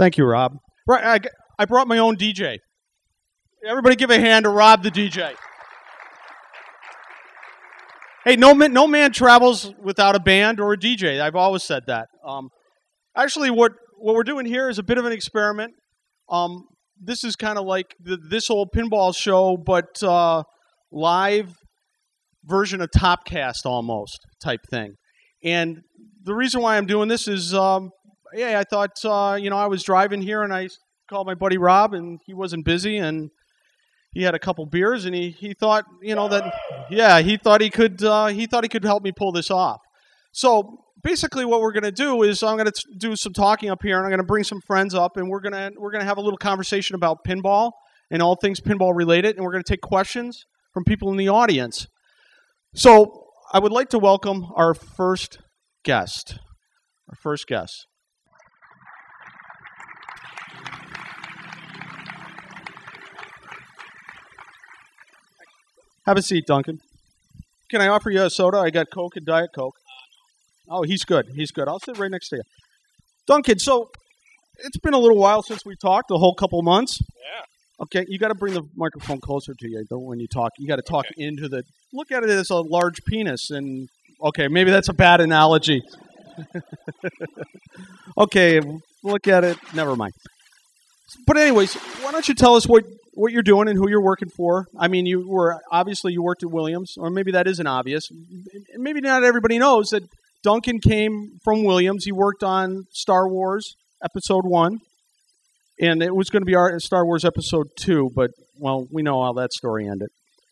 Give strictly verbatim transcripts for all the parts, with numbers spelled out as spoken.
Thank you, Rob. Right, I, I brought my own D J. Everybody give a hand to Rob the D J. Hey, no man, no man travels without a band or a D J. I've always said that. Um, actually, what, what we're doing here is a bit of an experiment. Um, this is kind of like the, this old pinball show, but uh, live version of Topcast almost type thing. And the reason why I'm doing this is, um, yeah, I thought, uh, you know, I was driving here and I called my buddy Rob and he wasn't busy and he had a couple beers and he, he thought, you know, that, yeah, he thought he could, uh, he thought he could help me pull this off. So basically what we're going to do is I'm going to do some talking up here and I'm going to bring some friends up and we're going to, we're going to have a little conversation about pinball and all things pinball related. And we're going to take questions from people in the audience. So I would like to welcome our first guest. Our first guest. Have a seat, Duncan. Can I offer you a soda? I got Coke and Diet Coke. Oh, he's good. He's good. I'll sit right next to you. Duncan, so it's been a little while since we talked, a whole couple months. Yeah. Okay, you got to bring the microphone closer to you when you talk. You got to talk Okay. into the... Look at it as a large penis, and... Okay, maybe that's a bad analogy. Okay, look at it. Never mind. But anyways, why don't you tell us what, what you're doing and who you're working for? I mean, you were... Obviously, you worked at Williams, or maybe that isn't obvious. Maybe not everybody knows that Duncan came from Williams. He worked on Star Wars Episode one. And it was going to be our Star Wars Episode two, but, well, we know how that story ended.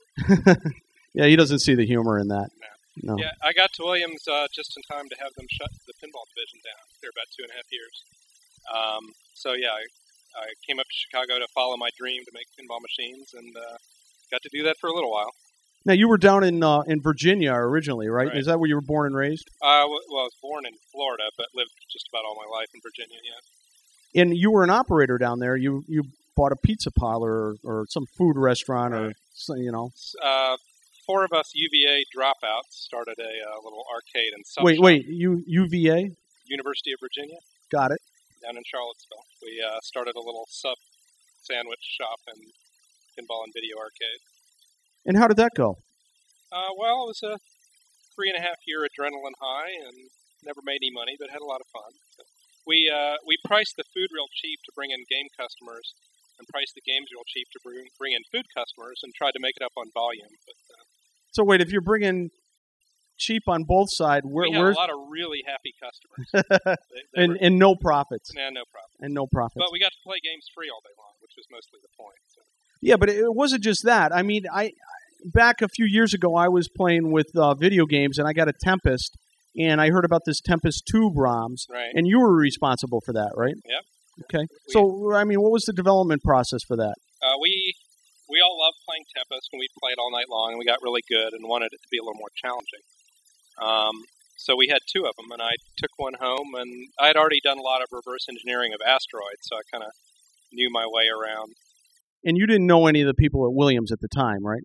Yeah, he doesn't see the humor in that. No. No. Yeah, I got to Williams uh, just in time to have them shut the pinball division down. They're about two and a half years. Um, so, yeah, I, I came up to Chicago to follow my dream to make pinball machines and uh, got to do that for a little while. Now, you were down in uh, in Virginia originally, right? Right. Is that where you were born and raised? Uh, well, I was born in Florida, but lived just about all my life in Virginia, yeah. And you were an operator down there. You you bought a pizza parlor or, or some food restaurant or, Right. so, you know. Uh, four of us U V A dropouts started a uh, little arcade and sub Wait, shop. wait, U, UVA? University of Virginia, Got it. down in Charlottesville. We uh, started a little sub sandwich shop and pinball and video arcade. And how did that go? Uh, well, it was a three and a half year adrenaline high and never made any money, but had a lot of fun. So we uh, we priced the food real cheap to bring in game customers and priced the games real cheap to bring, bring in food customers and tried to make it up on volume. But uh, So wait, if you're bringing cheap on both sides, where, we had where's a lot of really happy customers. they, they and were, and no profits nah, no problem. and no profits. But we got to play games free all day long, which was mostly the point. So. Yeah, but it wasn't just that. I mean, I back a few years ago, I was playing with uh, video games, and I got a Tempest, and I heard about this Tempest two ROMs, Right. and you were responsible for that, right? Yep. Okay. We- So, I mean, what was the development process for that? Uh, we we all loved playing Tempest, and we played all night long, and we got really good and wanted it to be a little more challenging. Um, so we had two of them, and I took one home, and I had already done a lot of reverse engineering of asteroids, so I kind of knew my way around. And you didn't know any of the people at Williams at the time, right?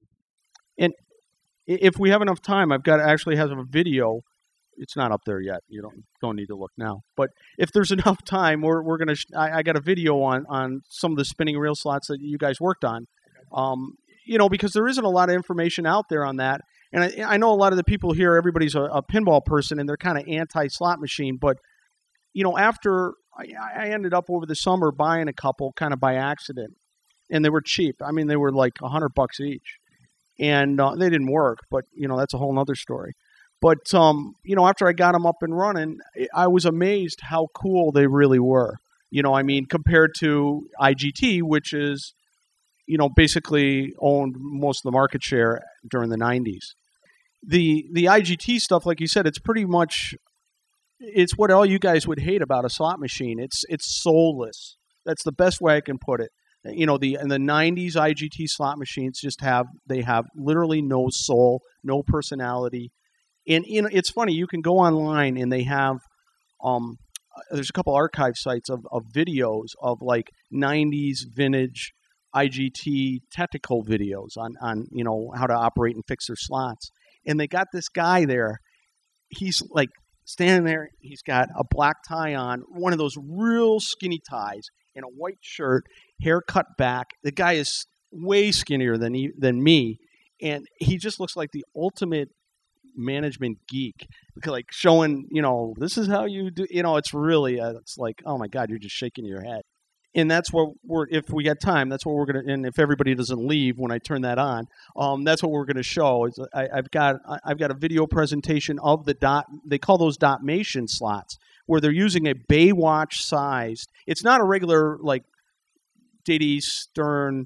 And i- if we have enough time, I've got actually has a video. It's not up there yet. You don't don't need to look now. But if there's enough time, we're we're gonna. Sh- I, I got a video on on some of the spinning reel slots that you guys worked on. Um, you know, because there isn't a lot of information out there on that. And I, I know a lot of the people here, everybody's a, a pinball person, and they're kind of anti-slot machine. But you know, after I, I ended up over the summer buying a couple, kind of by accident, and they were cheap. I mean, they were like a hundred bucks each, and uh, they didn't work. But you know, that's a whole other story. But um, you know, after I got them up and running, I was amazed how cool they really were. You know, I mean, compared to I G T, which is, you know, basically owned most of the market share during the nineties. The the I G T stuff, like you said, it's pretty much it's what all you guys would hate about a slot machine. It's it's soulless. That's the best way I can put it. You know, the in the nineties I G T slot machines just have they have literally no soul, no personality. And you know, it's funny. You can go online and they have um, there's a couple archive sites of, of videos of like nineties vintage I G T technical videos on on you know how to operate and fix their slots. And they got this guy there. He's like standing there. He's got a black tie on, one of those real skinny ties, and a white shirt, hair cut back. The guy is way skinnier than he, than me, and he just looks like the ultimate management geek, like showing, you know, this is how you do, you know, it's really, uh, it's like, oh my God, you're just shaking your head. And that's what we're, if we got time, that's what we're going to, and if everybody doesn't leave when I turn that on, um, that's what we're going to show. Is I, I've got, I've got a video presentation of the dot, they call those Dotmation slots, where they're using a Baywatch sized, it's not a regular, like, Diddy, Stern,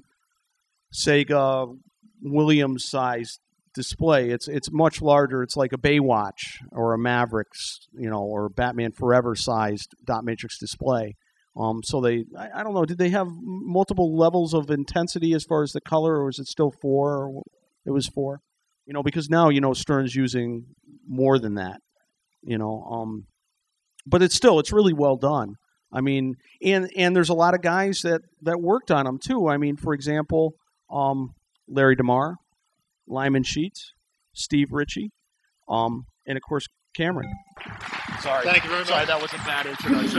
Sega, Williams sized display. It's it's much larger. It's like a Baywatch or a Mavericks, you know, or Batman Forever sized dot matrix display. Um, so they, I, I don't know, did they have multiple levels of intensity as far as the color, or was it still four? Or it was four, you know, because now, you know, Stern's using more than that, you know. Um, but it's still, it's really well done. I mean, and and there's a lot of guys that that worked on them too. I mean, for example, um, Larry DeMar, Lyman Sheets, Steve Ritchie, um, and of course Cameron. Sorry, thank you very much. Sorry, that was a bad introduction.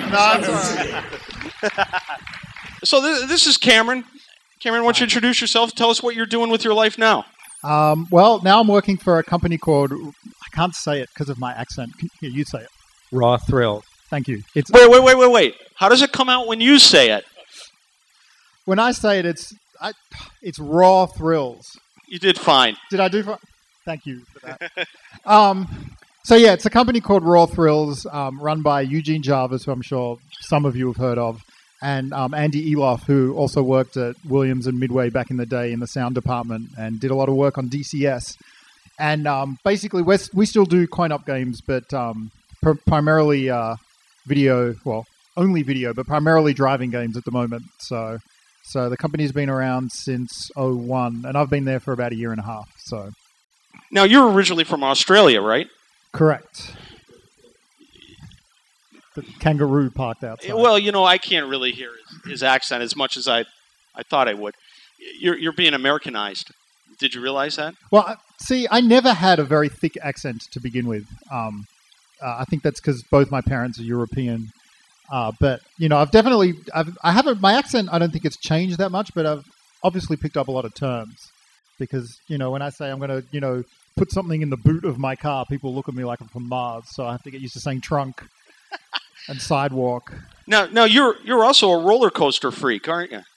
No, so th- this is Cameron. Cameron, why don't you introduce yourself? Tell us what you're doing with your life now. um, well, now I'm working for a company called, I can't say it because of my accent. Here, you say it. Raw Thrill. Thank you. It's Wait, wait, wait, wait, wait. How does it come out when you say it? when I say it, it's I, it's Raw Thrills. You did fine. Did I do? Fi- Thank you for that. um, so yeah, it's a company called Raw Thrills, um, run by Eugene Jarvis, who I'm sure some of you have heard of, and um, Andy Eloff, who also worked at Williams and Midway back in the day in the sound department and did a lot of work on D C S. And um, basically, we're, we still do coin-op games, but um, pr- primarily uh, video, well, only video, but primarily driving games at the moment. So so the company's been around since oh one, and I've been there for about a year and a half. So Now, you're originally from Australia, right? correct. The kangaroo parked outside. Well, you know, I can't really hear his, his accent as much as I, I thought I would. You're you're being Americanized. Did you realize that? Well, I- see, I never had a very thick accent to begin with. Um, uh, I think that's because both my parents are European. Uh, but you know, I've definitely, I've, I haven't. My accent, I don't think it's changed that much. But I've obviously picked up a lot of terms because you know, when I say I'm going to, you know, put something in the boot of my car, people look at me like I'm from Mars. So I have to get used to saying trunk and sidewalk. Now, now you're you're also a roller coaster freak, aren't you?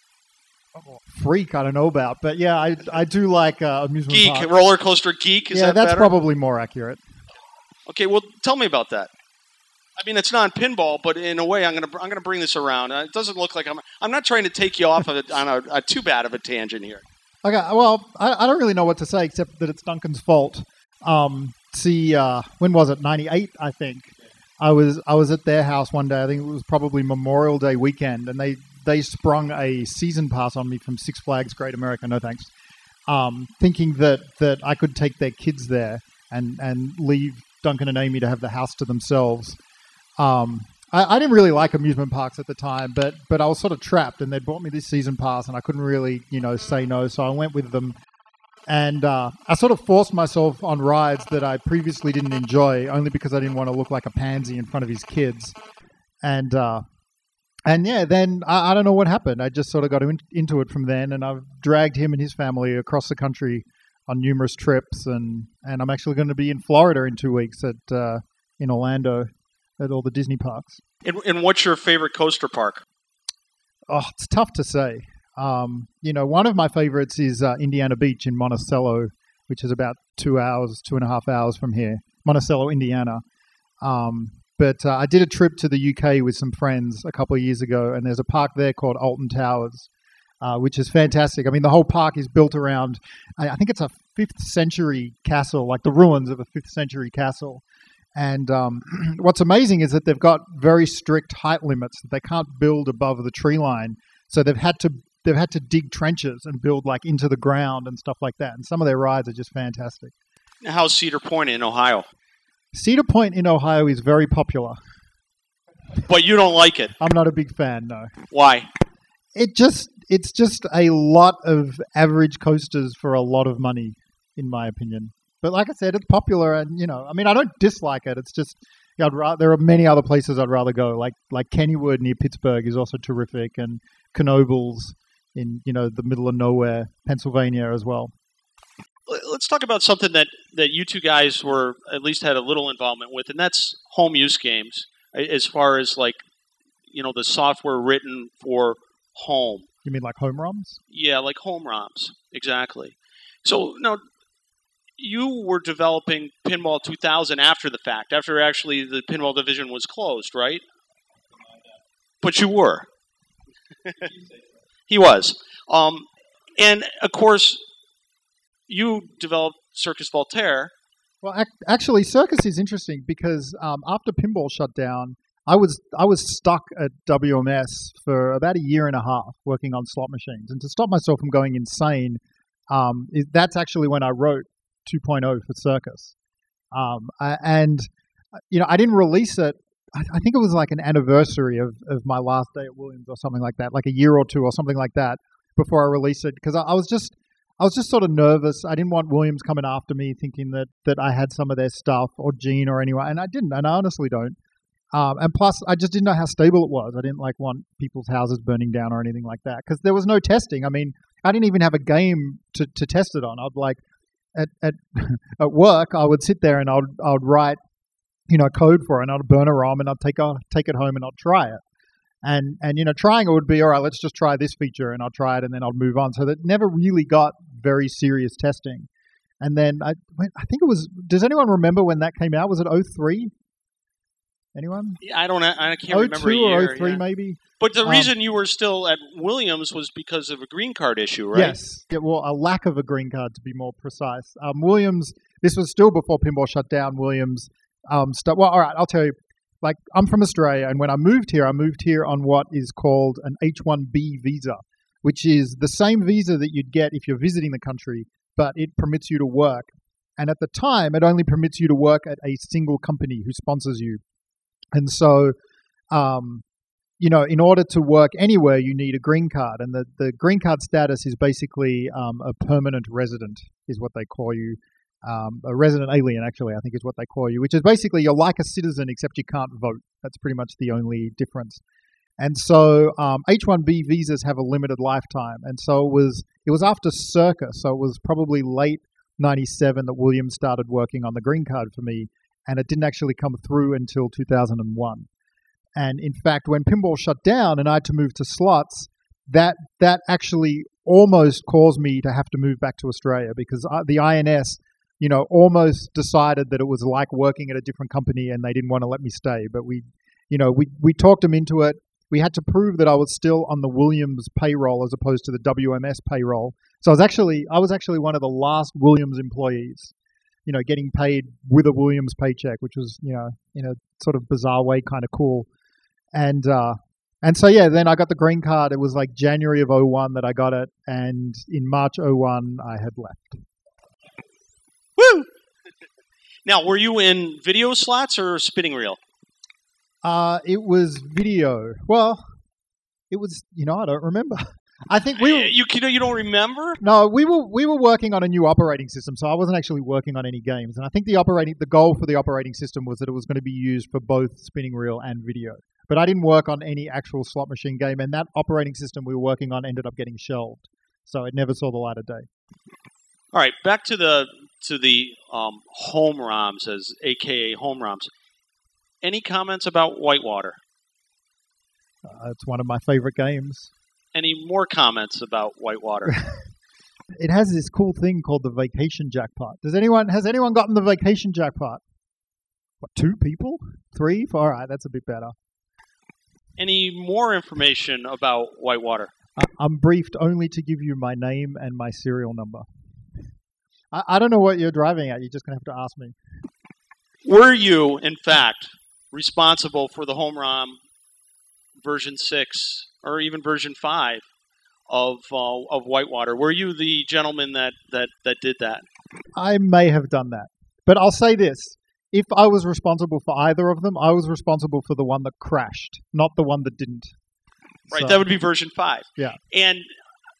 Freak, I don't know about, but yeah, I I do like uh, amusement Geek, parks. roller coaster geek. Is yeah, that that's better? probably more accurate. Okay, well, tell me about that. I mean, it's not pinball, but in a way, I'm gonna I'm gonna bring this around. Uh, It doesn't look like I'm I'm not trying to take you off of it on a, a too bad of a tangent here. Okay, well, I, I don't really know what to say except that it's Duncan's fault. Um, see, uh, when was it? ninety-eight, I think. I was I was at their house one day. I think it was probably Memorial Day weekend, and they, they sprung a season pass on me from Six Flags Great America. No thanks. Um, thinking that, that I could take their kids there and, and leave Duncan and Amy to have the house to themselves. Um, I, I didn't really like amusement parks at the time, but but I was sort of trapped, and they bought me this season pass, and I couldn't really, you know, say no. So I went with them, and uh, I sort of forced myself on rides that I previously didn't enjoy, only because I didn't want to look like a pansy in front of his kids. And uh, and yeah, then I, I don't know what happened. I just sort of got in, into it from then, and I've dragged him and his family across the country on numerous trips, and, and I'm actually going to be in Florida in two weeks at uh, in Orlando. At all the Disney parks. And, and what's your favorite coaster park? Oh, it's tough to say. Um, you know, one of my favorites is uh, Indiana Beach in Monticello, which is about two hours, two and a half hours from here. Monticello, Indiana. Um, but uh, I did a trip to the U K with some friends a couple of years ago, and there's a park there called Alton Towers, uh, which is fantastic. I mean, the whole park is built around, I, I think it's a fifth century castle, like the ruins of a fifth century castle. And um, what's amazing is that they've got very strict height limits that they can't build above the tree line. So they've had to they've had to dig trenches and build like into the ground and stuff like that. And some of their rides are just fantastic. How's Cedar Point in Ohio? Cedar Point in Ohio is very popular. But you don't like it. I'm not a big fan, no. Why? It just it's just a lot of average coasters for a lot of money, in my opinion. But like I said, it's popular, and you know, I mean, I don't dislike it. It's just, Yeah, I'd ra- there are many other places I'd rather go, like like Kennywood near Pittsburgh is also terrific, and Knoebels in you know the middle of nowhere, Pennsylvania as well. Let's talk about something that, that you two guys were at least had a little involvement with, and that's home use games. As far as like, you know, the software written for home. You mean like home ROMs? Yeah, like home ROMs, exactly. So now, you were developing Pinball two thousand after the fact, after actually the pinball division was closed, right? But you were. He was. Um, and of course, you developed Circus Voltaire. Well, ac- actually, Circus is interesting because um, after pinball shut down, I was I was stuck at W M S for about a year and a half working on slot machines, and to stop myself from going insane, um, it, that's actually when I wrote two point oh for Circus. Um, I, and you know, I didn't release it. I, I think it was like an anniversary of, of my last day at Williams or something like that, like a year or two or something like that before I released it, because I, I was just I was just sort of nervous. I didn't want Williams coming after me, thinking that that I had some of their stuff or Gene or anyone, and I didn't, and I honestly don't. Um, and plus, I just didn't know how stable it was. I didn't like want people's houses burning down or anything like that because there was no testing. I mean, I didn't even have a game to, to test it on. I'd like at at at work, I would sit there and I'd I'd write, you know, code for it, and I'd burn a ROM and I'd take a, take it home and I'd try it. And and you know, trying it would be all right. Let's just try this feature, and I'll try it, and then I'll move on. So that never really got very serious testing. And then I I think it was. Does anyone remember when that came out? Was it oh three? Anyone? Yeah, I don't. I can't oh two remember a year. or oh three yeah. maybe. But the Um, reason you were still at Williams was because of a green card issue, right? Yes. Yeah, well, a lack of a green card, to be more precise. Um, Williams. This was still before pinball shut down. Williams. Um, st- well, all right. I'll tell you. Like, I'm from Australia, and when I moved here, I moved here on what is called an H one B visa, which is the same visa that you'd get if you're visiting the country, but it permits you to work. And at the time, it only permits you to work at a single company who sponsors you. And so, um, you know, in order to work anywhere, you need a green card. And the, the green card status is basically um, a permanent resident, is what they call you. Um, a resident alien, actually, I think is what they call you, which is basically you're like a citizen except you can't vote. That's pretty much the only difference. And so um, H one B visas have a limited lifetime. And so it was it was after Circus, so it was probably late ninety-seven that Williams started working on the green card for me, and it didn't actually come through until two thousand one. And in fact, when pinball shut down and I had to move to slots, that that actually almost caused me to have to move back to Australia because the I N S, you know, almost decided that it was like working at a different company and they didn't want to let me stay. But we, you know, we, we talked them into it. We had to prove that I was still on the Williams payroll as opposed to the W M S payroll. So I was actually, I was actually one of the last Williams employees, you know, getting paid with a Williams paycheck, which was, you know, in a sort of bizarre way, kind of cool. And, uh, and so, yeah, then I got the green card. It was like January of oh one that I got it. And in March oh one, I had left. Woo! Now, were you in video slots or spinning reel? Uh, it was video. Well, it was, you know, I don't remember. I think we were, you you don't remember? No, we were we were working on a new operating system, so I wasn't actually working on any games. And I think the operating the goal for the operating system was that it was going to be used for both spinning reel and video. But I didn't work on any actual slot machine game, and that operating system we were working on ended up getting shelved, so it never saw the light of day. All right, back to the to the um, home ROMs, as A K A home ROMs. Any comments about Whitewater? Uh, it's one of my favorite games. Any more comments about Whitewater? It has this cool thing called the vacation jackpot. Does anyone has anyone gotten the vacation jackpot? What, two people? Three? All right, that's a bit better. Any more information about Whitewater? I, I'm briefed only to give you my name and my serial number. I, I don't know what you're driving at. You're just going to have to ask me. Were you, in fact, responsible for the home ROM version six or even version five of uh, of Whitewater? Were you the gentleman that, that, that did that? I may have done that. But I'll say this. If I was responsible for either of them, I was responsible for the one that crashed, not the one that didn't. Right, So, that would be version five. Yeah. And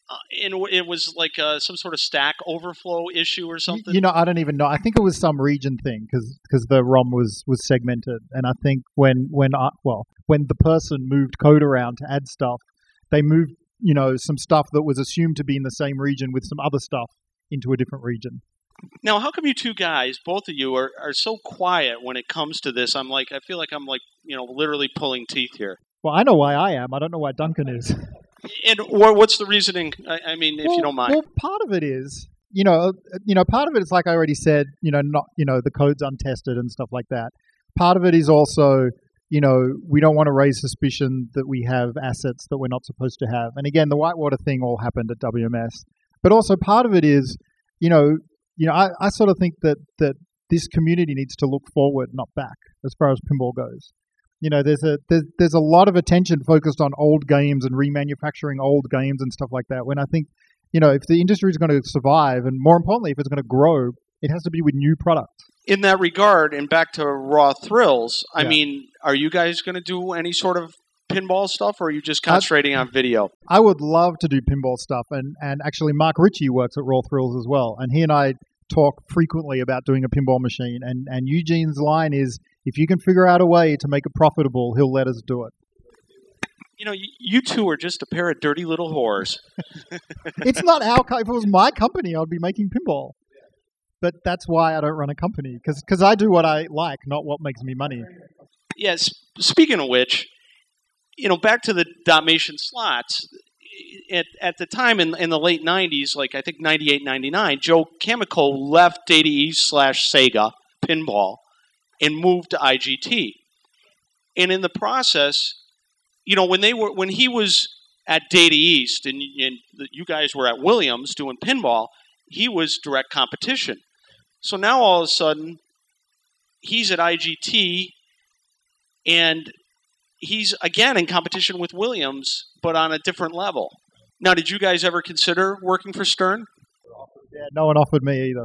Uh, and it was like uh, some sort of stack overflow issue or something? You know, I don't even know. I think it was some region thing because the ROM was, was segmented. And I think when, when I, well, when the person moved code around to add stuff, they moved, you know, some stuff that was assumed to be in the same region with some other stuff into a different region. Now, how come you two guys, both of you, are, are so quiet when it comes to this? I'm like, I feel like I'm like, you know, literally pulling teeth here. Well, I know why I am. I don't know why Duncan is. And or what's the reasoning? I, I mean, if well, you don't mind. Well, part of it is, you know, you know, part of it is like I already said, you know, not, you know, the code's untested and stuff like that. Part of it is also, you know, we don't want to raise suspicion that we have assets that we're not supposed to have. And again, the Whitewater thing all happened at W M S. But also part of it is, you know, you know, I, I sort of think that that this community needs to look forward, not back, as far as pinball goes. You know, there's a there's, there's a lot of attention focused on old games and remanufacturing old games and stuff like that. When I think, you know, if the industry is going to survive, and more importantly, if it's going to grow, it has to be with new products. In that regard, and back to Raw Thrills, I Yeah. mean, are you guys going to do any sort of pinball stuff, or are you just concentrating on video? I would love to do pinball stuff, and, and actually Mark Ritchie works at Raw Thrills as well, and he and I talk frequently about doing a pinball machine, and, and Eugene's line is, if you can figure out a way to make it profitable, he'll let us do it. You know, you, you two are just a pair of dirty little whores. It's not our co- if it was my company, I'd be making pinball. But that's why I don't run a company, because I do what I like, not what makes me money. Yes. Speaking of which, you know, back to the Dalmatian slots. At at the time in in the late nineties, like I think ninety-eight, ninety-nine, Joe Camico left Data East slash Sega Pinball and moved to I G T. And in the process, you know, when they were when he was at Data East and, and you guys were at Williams doing pinball, he was direct competition. So now all of a sudden, he's at I G T and he's again in competition with Williams, but on a different level. Now, did you guys ever consider working for Stern? Yeah, no one offered me either.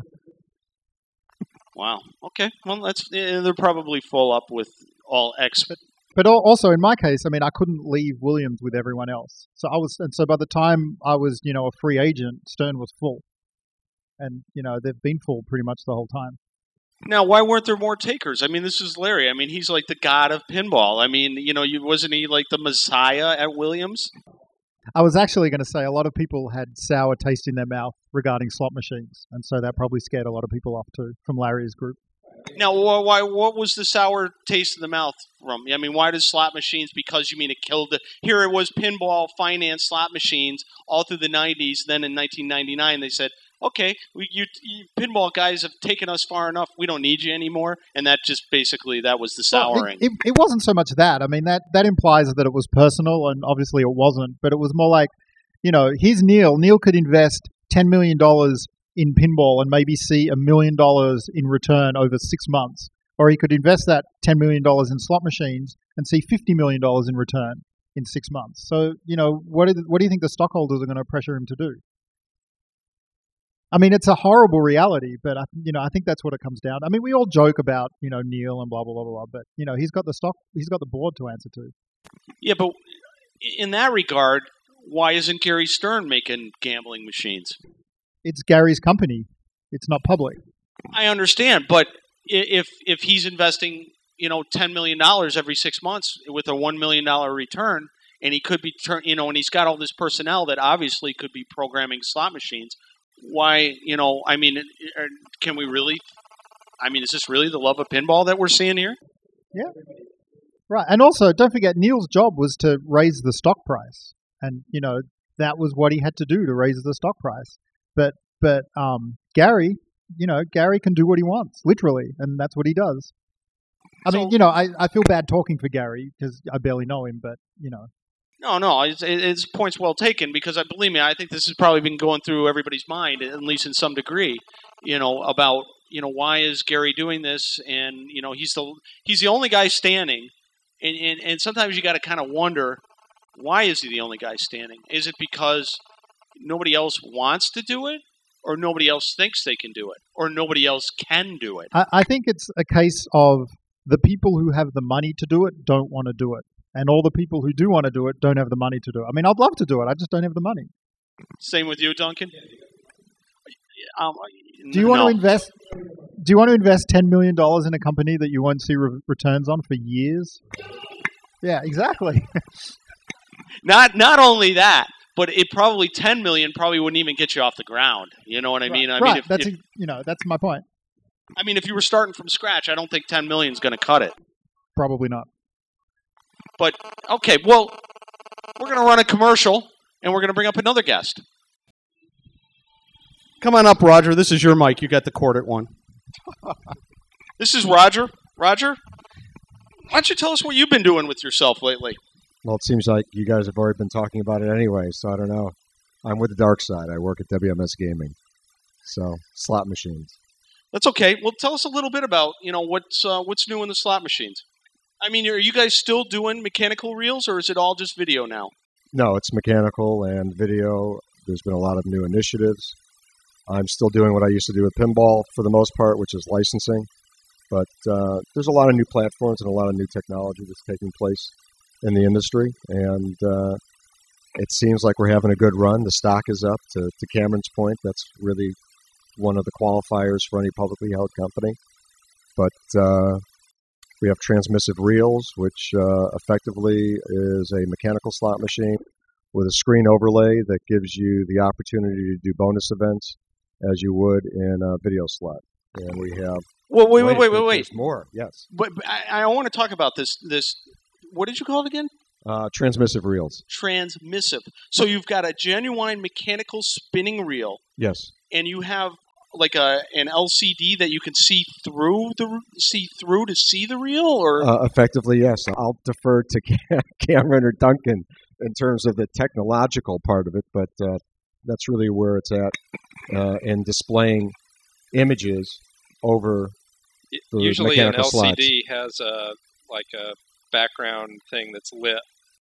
Wow. Okay. Well, that's they're probably full up with all ex. But al- also in my case, I mean, I couldn't leave Williams with everyone else. So I was, and so by the time I was, you know, a free agent, Stern was full, and you know they've been full pretty much the whole time. Now, why weren't there more takers? I mean, this is Larry. I mean, he's like the god of pinball. I mean, you know, you, wasn't he like the messiah at Williams? I was actually going to say a lot of people had sour taste in their mouth regarding slot machines, and so that probably scared a lot of people off too from Larry's group. Now, why? What was the sour taste in the mouth from? I mean, why does slot machines? Because you mean it killed the. Here it was, pinball finance slot machines all through the nineties. Then in nineteen ninety-nine, they said, "Okay, we, you, you pinball guys have taken us far enough. We don't need you anymore." And that just basically that was the souring. Well, it, it, it wasn't so much that. I mean, that that implies that it was personal, and obviously it wasn't. But it was more like, you know, here's Neil. Neil could invest ten million dollars in pinball and maybe see a million dollars in return over six months. Or he could invest that ten million dollars in slot machines and see fifty million dollars in return in six months. So, you know, what do, what do you think the stockholders are going to pressure him to do? I mean, it's a horrible reality, but, I, you know, I think that's what it comes down to. I mean, we all joke about, you know, Neil and blah, blah, blah, blah, blah, but, you know, he's got the stock, he's got the board to answer to. Yeah, but in that regard, why isn't Gary Stern making gambling machines? It's Gary's company. It's not public. I understand, but if if he's investing, you know, ten million dollars every six months with a one million dollars return, and he could be, turn, you know, and he's got all this personnel that obviously could be programming slot machines, why, you know, I mean, can we really, I mean, is this really the love of pinball that we're seeing here? Yeah. Right. And also, don't forget, Neil's job was to raise the stock price. And, you know, that was what he had to do to raise the stock price. But but um, Gary, you know, Gary can do what he wants, literally, and that's what he does. I so, mean, you know, I, I feel bad talking for Gary because I barely know him, but, you know. No, no, it's, it's points well taken because, I believe me, I think this has probably been going through everybody's mind, at least in some degree, you know, about, you know, why is Gary doing this? And, you know, he's the he's the only guy standing, and, and, and sometimes you got to kind of wonder, why is he the only guy standing? Is it because nobody else wants to do it, or nobody else thinks they can do it, or nobody else can do it? I, I think it's a case of the people who have the money to do it don't want to do it, and all the people who do want to do it don't have the money to do it. I mean, I'd love to do it, I just don't have the money. Same with you, Duncan? Um, Do you want no. to invest? Do you want to invest ten million dollars in a company that you won't see re- returns on for years? Yeah, exactly. Not not only that, but it probably ten million probably wouldn't even get you off the ground. You know what I mean? I right. mean, if, that's if, a, you know that's my point. I mean, if you were starting from scratch, I don't think ten million is going to cut it. Probably not. But okay, well, we're going to run a commercial, and we're going to bring up another guest. Come on up, Roger. This is your mic. You got the corded one. This is Roger. Roger, why don't you tell us what you've been doing with yourself lately? Well, it seems like you guys have already been talking about it anyway, so I don't know. I'm with the dark side. I work at W M S Gaming, so slot machines. That's okay. Well, tell us a little bit about, you know, what's uh, what's new in the slot machines. I mean, are you guys still doing mechanical reels, or is it all just video now? No, it's mechanical and video. There's been a lot of new initiatives. I'm still doing what I used to do with pinball for the most part, which is licensing. But uh, there's a lot of new platforms and a lot of new technology that's taking place in the industry. And uh, it seems like we're having a good run. The stock is up. To, to Cameron's point, that's really one of the qualifiers for any publicly held company. But uh, we have transmissive reels, which uh, effectively is a mechanical slot machine with a screen overlay that gives you the opportunity to do bonus events as you would in a video slot. And we have... Well, wait, wait, wait, wait, wait. There's more, yes. But, but I, I want to talk about this. This, what did you call it again? Uh, transmissive reels. Transmissive. So you've got a genuine mechanical spinning reel. Yes. And you have like a an L C D that you can see through the see through to see the reel, or uh, effectively, yes. I'll defer to Cameron or Duncan in terms of the technological part of it, but uh, that's really where it's at uh, in displaying images over the usually an mechanical L C D slots. has a like a background thing that's lit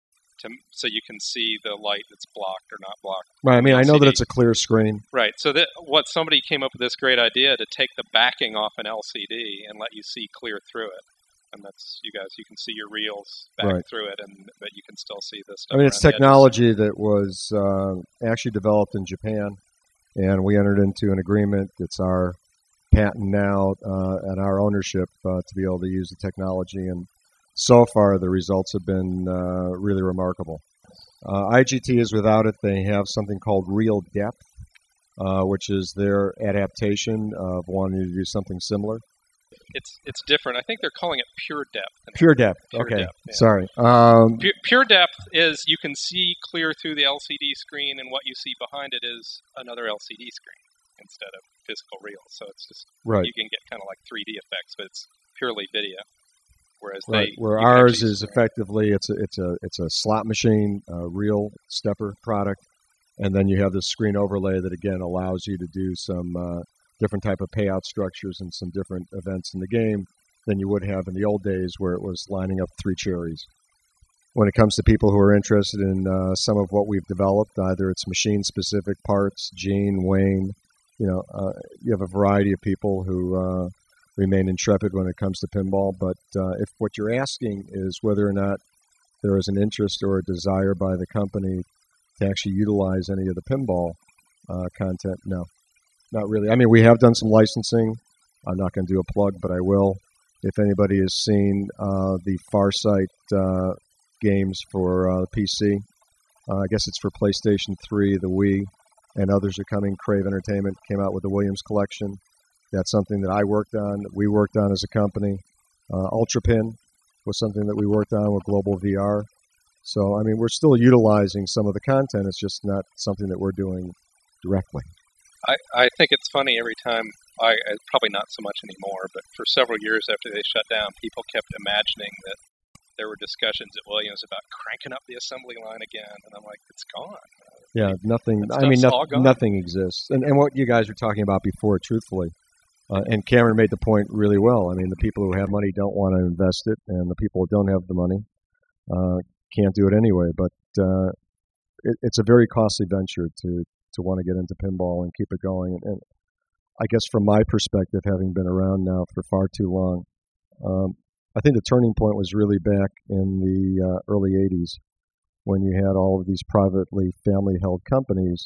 to so you can see the light that's blocked or not blocked. Right. I mean, I know L C D. that it's a clear screen. Right. So that what somebody came up with this great idea to take the backing off an L C D and let you see clear through it. And that's you guys. You can see your reels back Right. through it, and but you can still see this I stuff. mean, it's around the edges. technology that was uh, actually developed in Japan, and we entered into an agreement. It's our patent now uh, and our ownership uh, to be able to use the technology. And so far, the results have been uh, really remarkable. Uh, I G T is without it. They have something called Real Depth, uh, which is their adaptation of wanting to do something similar. It's it's different. I think they're calling it pure depth. Pure Depth. Pure okay. depth, yeah. Sorry. Um, Pure, pure depth is you can see clear through the L C D screen, and what you see behind it is another L C D screen instead of physical reels. So it's just right. you can get kind of like three D effects, but it's purely video. Whereas Right. they Where you can ours actually- is effectively it's a it's a it's a slot machine, a real stepper product, and then you have this screen overlay that again allows you to do some uh, different type of payout structures and some different events in the game than you would have in the old days where it was lining up three cherries. When it comes to people who are interested in uh, some of what we've developed, either it's machine-specific parts, Gene, Wayne, you know, uh, you have a variety of people who uh, remain intrepid when it comes to pinball. But uh, if what you're asking is whether or not there is an interest or a desire by the company to actually utilize any of the pinball uh, content, no, not really. I mean, we have done some licensing. I'm not going to do a plug, but I will. If anybody has seen uh, the Farsight uh, games for uh, P C, uh, I guess it's for PlayStation three, the Wii, and others are coming. Crave Entertainment came out with the Williams Collection. That's something that I worked on, that we worked on as a company. Uh, UltraPin was something that we worked on with Global V R. So, I mean, we're still utilizing some of the content. It's just not something that we're doing directly. I, I think it's funny every time, I I- probably not so much anymore, but for several years after they shut down, people kept imagining that there were discussions at Williams about cranking up the assembly line again, and I'm like, it's gone. Yeah, nothing. That I mean, stuff's all nothing, gone. nothing exists. And and what you guys were talking about before, truthfully, uh, and Cameron made the point really well. I mean, the people who have money don't want to invest it, and the people who don't have the money uh, can't do it anyway. But uh, it, it's a very costly venture to to want to get into pinball and keep it going. And, and I guess from my perspective, having been around now for far too long, um, I think the turning point was really back in the uh, early eighties when you had all of these privately family-held companies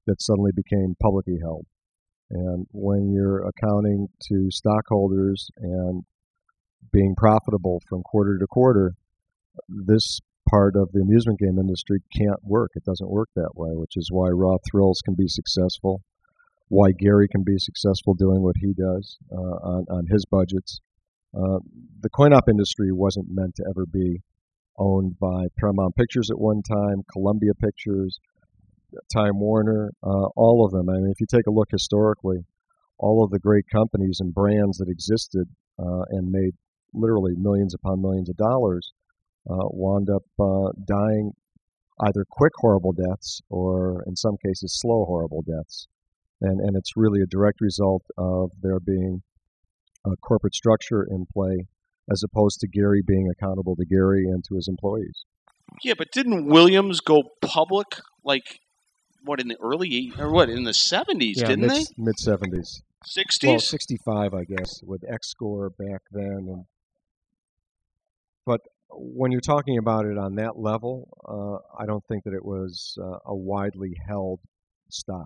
that suddenly became publicly held. And when you're accounting to stockholders and being profitable from quarter to quarter, this part of the amusement game industry can't work. It doesn't work that way, which is why Raw Thrills can be successful, why Gary can be successful doing what he does uh, on, on his budgets. Uh, the coin-op industry wasn't meant to ever be owned by Paramount Pictures at one time, Columbia Pictures, Time Warner, uh, all of them. I mean, if you take a look historically, all of the great companies and brands that existed uh, and made literally millions upon millions of dollars uh, wound up uh, dying either quick horrible deaths or in some cases slow horrible deaths. And, and it's really a direct result of there being a corporate structure in play as opposed to Gary being accountable to Gary and to his employees. Yeah, but didn't Williams go public like what in the early or what in the seventies? Yeah, didn't mid, they? Mid seventies. Sixties. Well, sixty-five, I guess, with X-Score back then. And but when you're talking about it on that level, uh, I don't think that it was uh, a widely held stock.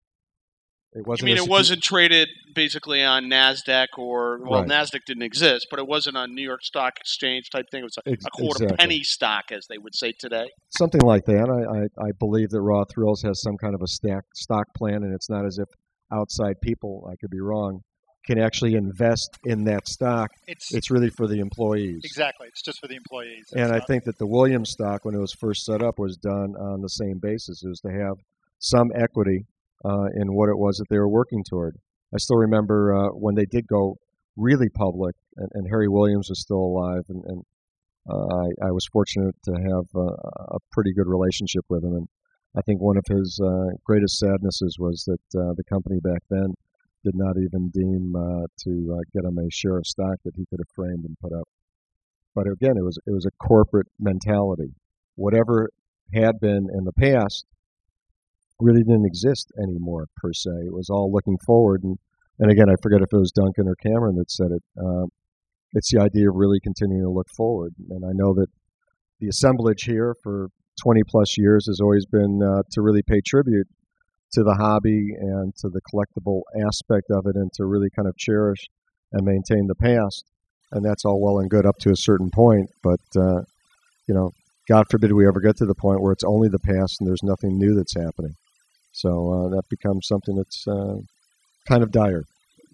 It wasn't. You mean a it secu- wasn't traded basically on NASDAQ or, well, Right. NASDAQ didn't exist, but it wasn't on New York Stock Exchange type thing. It was a, Ex- a quarter exactly. penny stock, as they would say today. Something like that. I, I, I believe that Raw Thrills has some kind of a stack, stock plan, and it's not as if outside people, I could be wrong, can actually invest in that stock. It's, It's really for the employees. exactly. It's just for the employees. It's And I not- think that the Williams stock, when it was first set up, was done on the same basis. It was to have some equity uh, in what it was that they were working toward. I still remember uh, when they did go really public, and, and Harry Williams was still alive, and, and uh, I, I was fortunate to have uh, a pretty good relationship with him. And I think one of his uh, greatest sadnesses was that uh, the company back then did not even deem uh, to uh, get him a share of stock that he could have framed and put up. But again, it was it was a corporate mentality. Whatever had been in the past really didn't exist anymore per se. It was all looking forward. And, and again, I forget if it was Duncan or Cameron that said it. Um, it's the idea of really continuing to look forward. And I know that the assemblage here for twenty plus years has always been uh, to really pay tribute to the hobby and to the collectible aspect of it, and to really kind of cherish and maintain the past. And that's all well and good up to a certain point, but uh, you know, God forbid we ever get to the point where it's only the past and there's nothing new that's happening. So uh, that becomes something that's uh, kind of dire.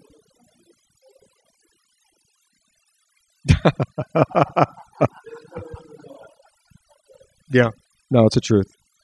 Yeah, no, it's the truth.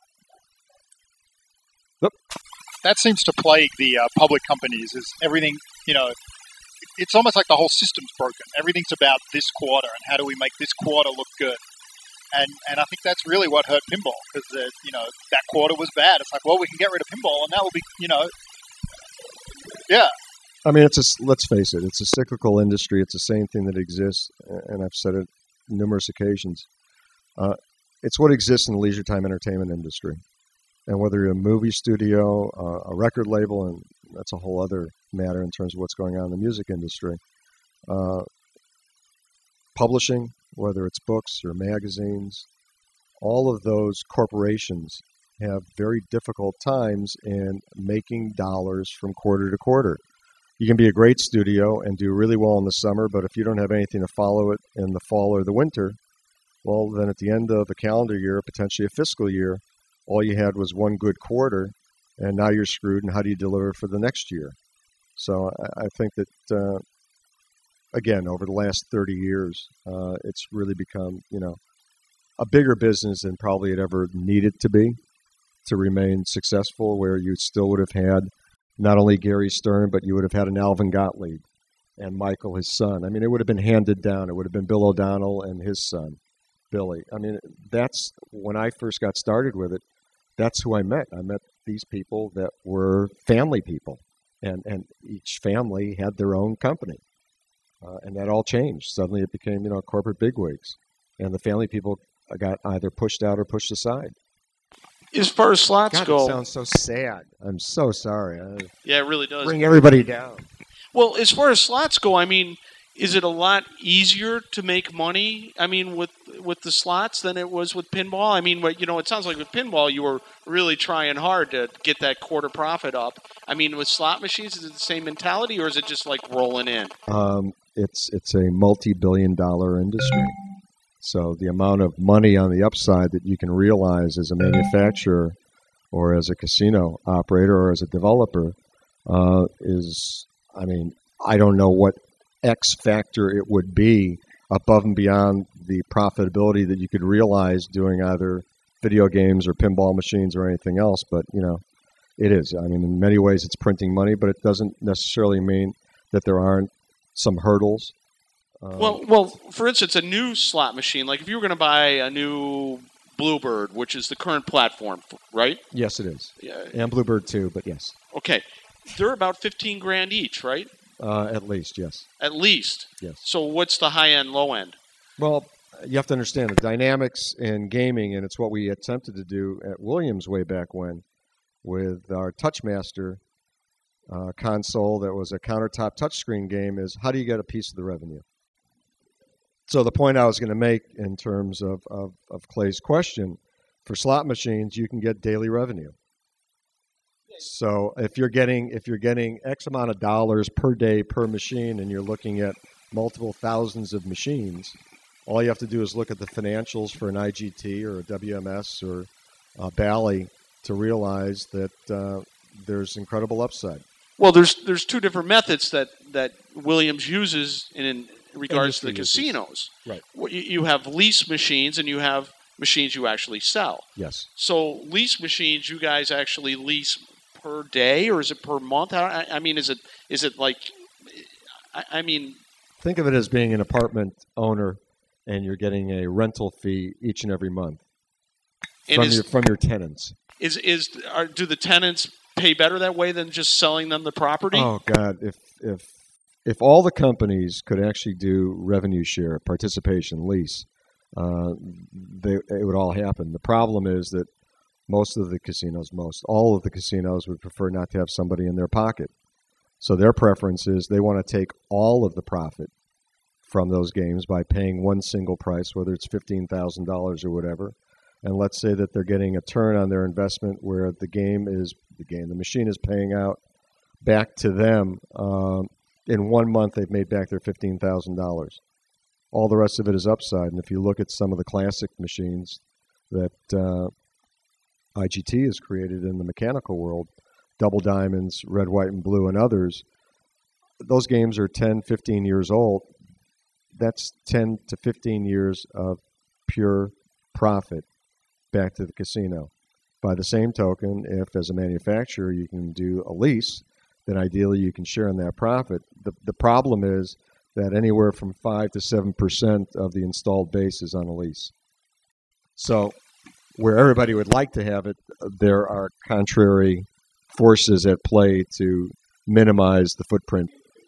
that seems to plague the uh, public companies. Is everything, you know, it's almost like the whole system's broken. Everything's about this quarter and how do we make this quarter look good. And and I think that's really what hurt pinball, because you know that quarter was bad. It's like, well, we can get rid of pinball, and that will be, you know, yeah. I mean, it's a, let's face it, it's a cyclical industry. It's the same thing that exists, and I've said it numerous occasions. Uh, it's what exists in the leisure time entertainment industry. And whether you're a movie studio, uh, a record label, and that's a whole other matter in terms of what's going on in the music industry. Uh, publishing, whether it's books or magazines, all of those corporations have very difficult times in making dollars from quarter to quarter. You can be a great studio and do really well in the summer, but if you don't have anything to follow it in the fall or the winter, well, then at the end of a calendar year, potentially a fiscal year, all you had was one good quarter, and now you're screwed, and how do you deliver for the next year? So I, I think that, uh, again, over the last thirty years, uh, it's really become, you know, a bigger business than probably it ever needed to be to remain successful, where you still would have had not only Gary Stern, but you would have had an Alvin Gottlieb and Michael, his son. I mean, it would have been handed down. It would have been Bill O'Donnell and his son, Billy. I mean, that's when I first got started with it. That's who I met. I met these people that were family people, and, and each family had their own company. Uh, and that all changed. Suddenly it became, you know, corporate bigwigs. And the family people got either pushed out or pushed aside. As far as slots God, go, it sounds so sad. I'm so sorry. I yeah, it really does. bring everybody down. Well, as far as slots go, I mean, is it a lot easier to make money? I mean, with with the slots than it was with pinball. I mean, what you know, it sounds like with pinball you were really trying hard to get that quarter profit up. I mean, with slot machines, is it the same mentality, or is it just like rolling in? Um, it's it's a multi-billion dollar industry. So the amount of money on the upside that you can realize as a manufacturer or as a casino operator or as a developer uh, is, I mean, I don't know what X factor it would be above and beyond the profitability that you could realize doing either video games or pinball machines or anything else. But, you know, it is. I mean, in many ways it's printing money, but it doesn't necessarily mean that there aren't some hurdles. Um, Well, well, for instance, a new slot machine, like if you were going to buy a new Bluebird, which is the current platform, right? yes, it is. Yeah. And Bluebird too, but yes. Okay. They're about fifteen grand each, right? Uh, at least, yes. At least. Yes. So what's the high end, low end? Well, you have to understand the dynamics in gaming, and it's what we attempted to do at Williams way back when with our Touchmaster uh, console that was a countertop touchscreen game is how do you get a piece of the revenue? So the point I was going to make in terms of, of, of Clay's question, for slot machines, you can get daily revenue. So if you're getting if you're getting X amount of dollars per day per machine, and you're looking at multiple thousands of machines, all you have to do is look at the financials for an I G T or a W M S or a Bally to realize that uh, there's incredible upside. Well, there's there's two different methods that, that Williams uses in, in regards to the Industry uses. casinos. Right. Well, You you have lease machines and you have machines you actually sell. Yes. So lease machines, you guys actually lease per day, or is it per month? How, I, I mean, is it is it like? I, I mean, Think of it as being an apartment owner, and you're getting a rental fee each and every month and from is, your from your tenants. is is are, do the tenants pay better that way than just selling them the property? Oh God, if if if all the companies could actually do revenue share, participation, lease, uh, they, it would all happen. The problem is that most of the casinos, most all of the casinos would prefer not to have somebody in their pocket. So their preference is they want to take all of the profit from those games by paying one single price, whether it's fifteen thousand dollars or whatever. And let's say that they're getting a turn on their investment where the game is, the game, the machine is paying out back to them. Um, in one month, they've made back their fifteen thousand dollars. All the rest of it is upside. And if you look at some of the classic machines that uh, I G T has created in the mechanical world, Double Diamonds, Red, White, and Blue, and others, those games are ten, fifteen years old. That's ten to fifteen years of pure profit back to the casino. By the same token, if as a manufacturer you can do a lease, then ideally you can share in that profit. The, the problem is that anywhere from five to seven percent of the installed base is on a lease. So where everybody would like to have it, there are contrary forces at play to minimize the footprint.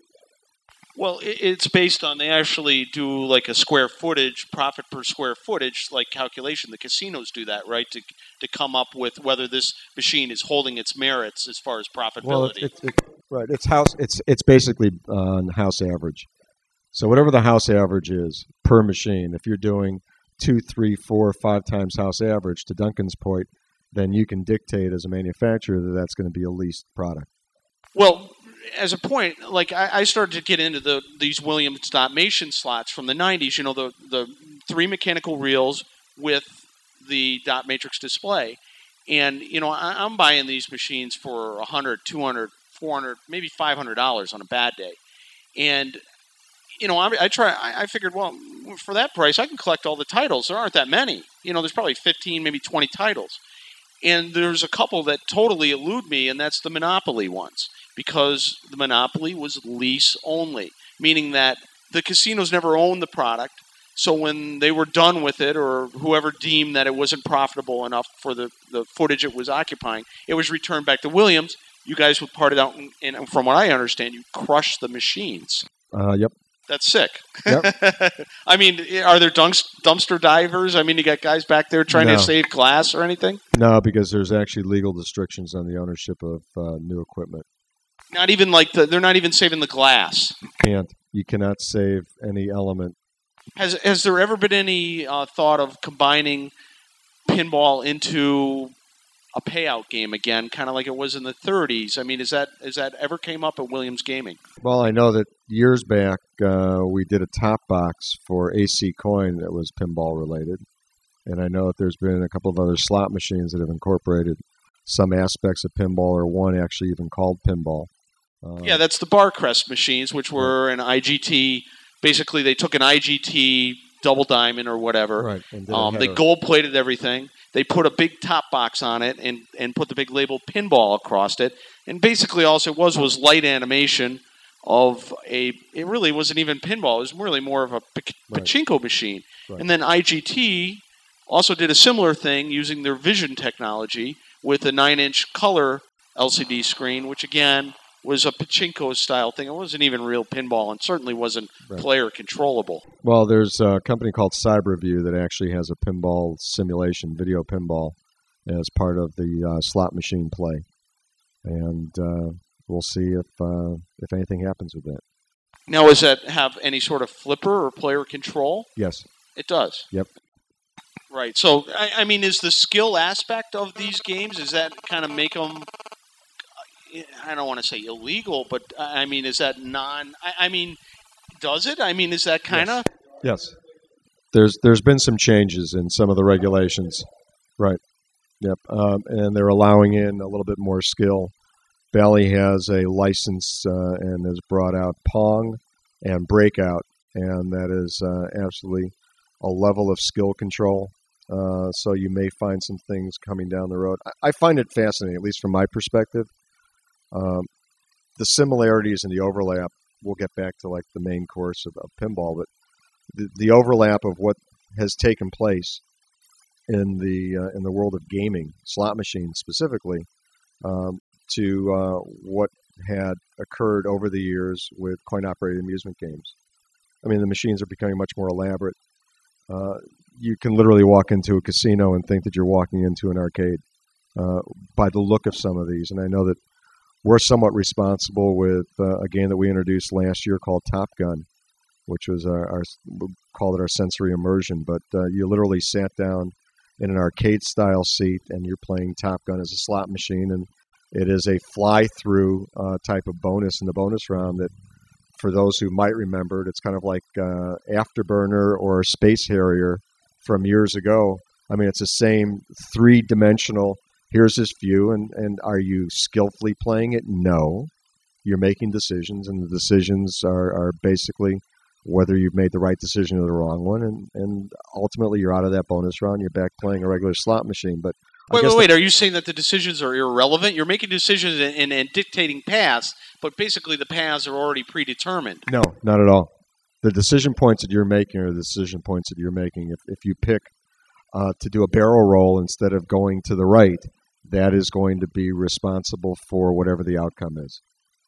Well, it, it's based on they actually do like a square footage, profit per square footage, like calculation. The casinos do that, right, to to come up with whether this machine is holding its merits as far as profitability. Well, it, it, it, right. It's house. It's it's basically on house average. So whatever the house average is per machine, if you're doing two, three, four, five times house average, to Duncan's point, then you can dictate as a manufacturer that that's going to be a leased product. Well, as a point, like I, I started to get into the these Williams Dotmation slots from the nineties. You know, the the three mechanical reels with the dot matrix display, and you know I, I'm buying these machines for a hundred, two hundred, four hundred, maybe five hundred dollars on a bad day, and you know I, I try. I, I figured, well, for that price, I can collect all the titles. There aren't that many. You know, there's probably fifteen, maybe twenty titles, and there's a couple that totally elude me, and that's the Monopoly ones. Because the Monopoly was lease only, meaning that the casinos never owned the product. So when they were done with it, or whoever deemed that it wasn't profitable enough for the, the footage it was occupying, it was returned back to Williams. You guys would part it out, and, and from what I understand, you crush the machines. Uh, yep. That's sick. Yep. I mean, are there dunks, dumpster divers? I mean, you got guys back there trying No. to save glass or anything? No, because there's actually legal restrictions on the ownership of uh, new equipment. Not even like the, they're not even saving the glass. Can't. You cannot save any element. Has has there ever been any uh, thought of combining pinball into a payout game again, kind of like it was in the thirties? I mean, is that is that ever came up at Williams Gaming? Well, I know that years back uh, we did a top box for A C Coin that was pinball related, and I know that there's been a couple of other slot machines that have incorporated some aspects of pinball, or one actually even called pinball. Uh, yeah, that's the Barcrest machines, which were an I G T. Basically, they took an I G T double diamond or whatever. Right. And um, they gold plated everything. They put a big top box on it and, and put the big label pinball across it. And basically all it was was light animation of a, it really wasn't even pinball. It was really more of a p- Right. pachinko machine. Right. And then I G T also did a similar thing using their vision technology with a nine inch color L C D screen, which again was a pachinko style thing. It wasn't even real pinball and certainly wasn't Right. player controllable. Well, there's a company called CyberView that actually has a pinball simulation, video pinball, as part of the uh, slot machine play. And uh, we'll see if uh, if anything happens with that. Now, does that have any sort of flipper or player control? Yes. It does. Yep. Right. So, I, I mean, is the skill aspect of these games, does that kind of make them, I don't want to say illegal, but I mean, is that non, I, I mean, does it? I mean, is that kind of? Yes. There's there's been some changes in some of the regulations. Right. Yep. Um, and they're allowing in a little bit more skill. Bally has a license uh, and has brought out Pong and Breakout, and that is uh, absolutely a level of skill control. Uh, so you may find some things coming down the road. I, I find it fascinating, at least from my perspective. Um, the similarities and the overlap, we'll get back to like the main course of, of pinball, but the, the overlap of what has taken place in the uh, in the world of gaming, slot machines specifically, um, to uh, what had occurred over the years with coin-operated amusement games. I mean, the machines are becoming much more elaborate. Uh, you can literally walk into a casino and think that you're walking into an arcade uh, by the look of some of these. And I know that we're somewhat responsible with uh, a game that we introduced last year called Top Gun, which was our, our we called it our sensory immersion. But uh, you literally sat down in an arcade-style seat and you're playing Top Gun as a slot machine, and it is a fly-through uh, type of bonus in the bonus round that, for those who might remember it, it's kind of like uh, Afterburner or Space Harrier from years ago. I mean, it's the same three-dimensional, here's this view, and, and are you skillfully playing it? No. You're making decisions, and the decisions are, are basically whether you've made the right decision or the wrong one, and, and ultimately you're out of that bonus round, you're back playing a regular slot machine. But I Wait, guess wait, wait. the- Are you saying that the decisions are irrelevant? You're making decisions and, and, and dictating paths, but basically the paths are already predetermined. No, not at all. The decision points that you're making are the decision points that you're making. If if you pick uh, to do a barrel roll instead of going to the right, that is going to be responsible for whatever the outcome is.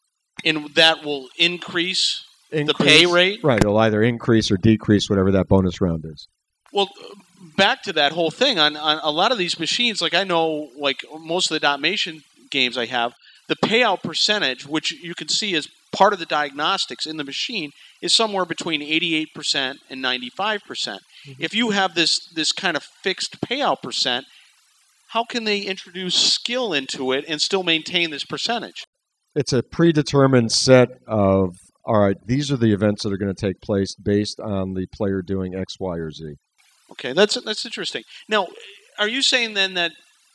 And that will increase, the Increase- pay rate? Right. It'll either increase or decrease whatever that bonus round is. Well, back to that whole thing, on, on a lot of these machines, like I know, like most of the Dalmatian games I have, the payout percentage, which you can see as part of the diagnostics in the machine, is somewhere between eighty-eight percent and ninety-five percent. Mm-hmm. If you have this, this kind of fixed payout percent, how can they introduce skill into it and still maintain this percentage? It's a predetermined set of, all right, these are the events that are going to take place based on the player doing X, Y, or Z. Okay, that's that's interesting. Now, are you saying then that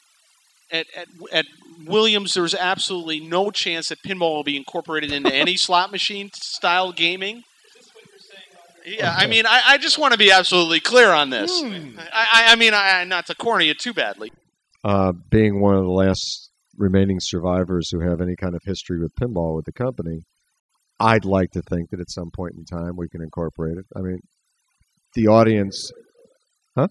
at, at at Williams there's absolutely no chance that pinball will be incorporated into any slot machine style gaming? Is this what you're saying? Yeah, I mean, I, I just want to be absolutely clear on this. Hmm. I, I, I mean, I, not to corner you too badly. Uh, being one of the last remaining survivors who have any kind of history with pinball with the company, I'd like to think that at some point in time we can incorporate it. I mean, the audience... Huh?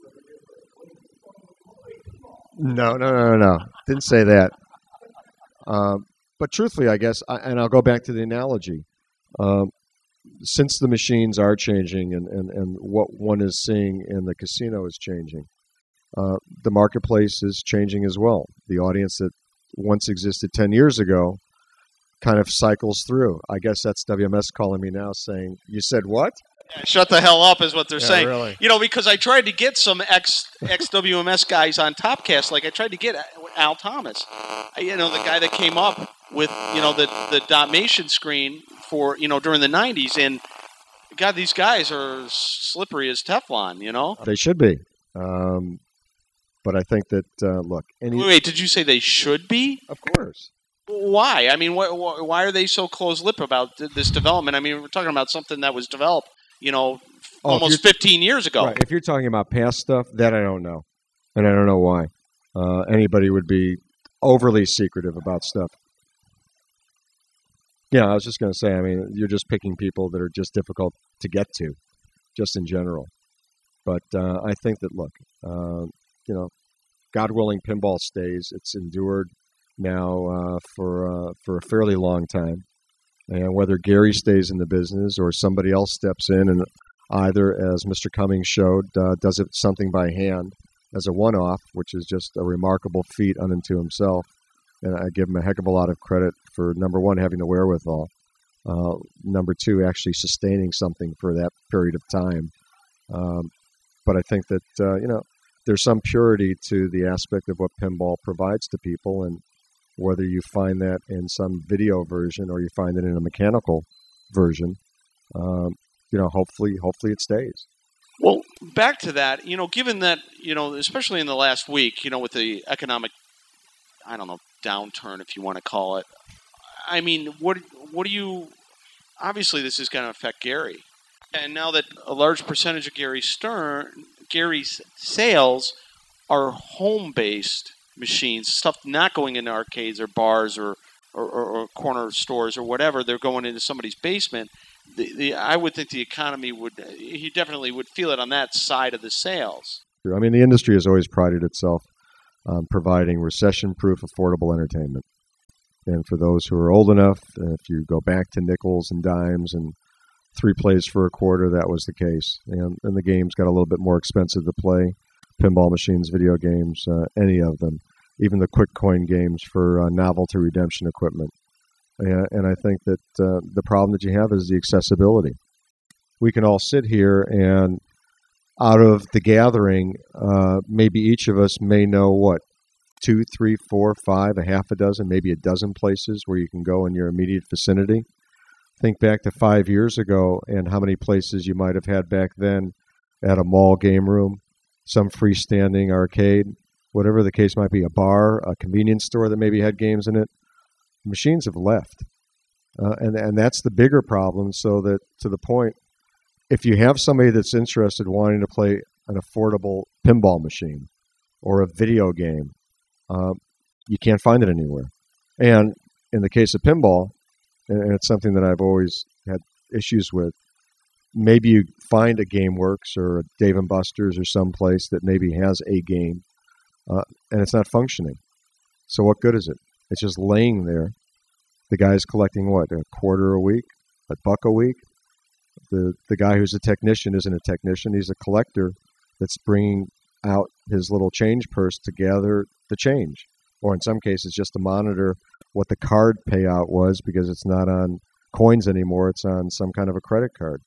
No, no, no, no, no. Didn't say that. Um, but truthfully, I guess, I, and I'll go back to the analogy. Um, since the machines are changing and, and, and what one is seeing in the casino is changing, uh, the marketplace is changing as well. The audience that once existed ten years ago kind of cycles through. I guess that's W M S calling me now saying, you said what? Yeah, shut the hell up is what they're Yeah, saying. really. You know, because I tried to get some ex ex W M S guys on Topcast. Like I tried to get Al Thomas, I, you know, the guy that came up with you know the the Dalmatian screen for you know during the nineties. And God, these guys are slippery as Teflon. You know, They should be. Um, but I think that uh, look, any wait, wait, did you say they should be? of course. Why? I mean, wh- wh- why are they so close-lipped about th- this development? I mean, we're talking about something that was developed, you know, f- Oh, if almost fifteen years ago. Right. If you're talking about past stuff, that I don't know, and I don't know why. Uh, anybody would be overly secretive about stuff. Yeah, I was just going to say. I mean, you're just picking people that are just difficult to get to, just in general. But uh, I think that look, uh, you know, God willing, pinball stays. It's endured now uh, for uh, for a fairly long time, and whether Gary stays in the business or somebody else steps in and either, as Mister Cummings showed, uh, does it something by hand as a one-off, which is just a remarkable feat unto himself. And I give him a heck of a lot of credit for, number one, having the wherewithal, uh, number two, actually sustaining something for that period of time. Um, but I think that, uh, you know, there's some purity to the aspect of what pinball provides to people, and whether you find that in some video version or you find it in a mechanical version, um, you know, hopefully, hopefully it stays. Well, back to that, you know, given that, you know, especially in the last week, you know, with the economic, I don't know, downturn, if you want to call it. I mean, what what do you, obviously this is going to affect Gary. And now that a large percentage of Gary Stern, Gary's sales are home-based machines, stuff not going into arcades or bars or, or, or, or corner stores or whatever, they're going into somebody's basement. The, the, I would think the economy would, he definitely would feel it on that side of the sales. I mean, the industry has always prided itself on providing recession-proof, affordable entertainment. And for those who are old enough, if you go back to nickels and dimes and three plays for a quarter, that was the case. And, and the games got a little bit more expensive to play. Pinball machines, video games, uh, any of them. Even the quick coin games for uh, novelty redemption equipment. And, and I think that uh, the problem that you have is the accessibility. We can all sit here and out of the gathering, uh, maybe each of us may know what, two, three, four, five, a half a dozen, maybe a dozen places where you can go in your immediate vicinity. Think back to five years ago and how many places you might have had back then at a mall game room, some freestanding arcade, whatever the case might be, a bar, a convenience store that maybe had games in it. Machines have left. Uh, and, and that's the bigger problem, so that to the point, if you have somebody that's interested wanting to play an affordable pinball machine or a video game, um, you can't find it anywhere. And in the case of pinball, and it's something that I've always had issues with, maybe you find a GameWorks or a Dave and Buster's or someplace that maybe has a game, uh, and it's not functioning. So what good is it? It's just laying there. The guy's collecting what, a quarter a week, a buck a week? The the guy who's a technician isn't a technician. He's a collector that's bringing out his little change purse to gather the change. Or in some cases, just to monitor what the card payout was, because it's not on coins anymore. It's on some kind of a credit card.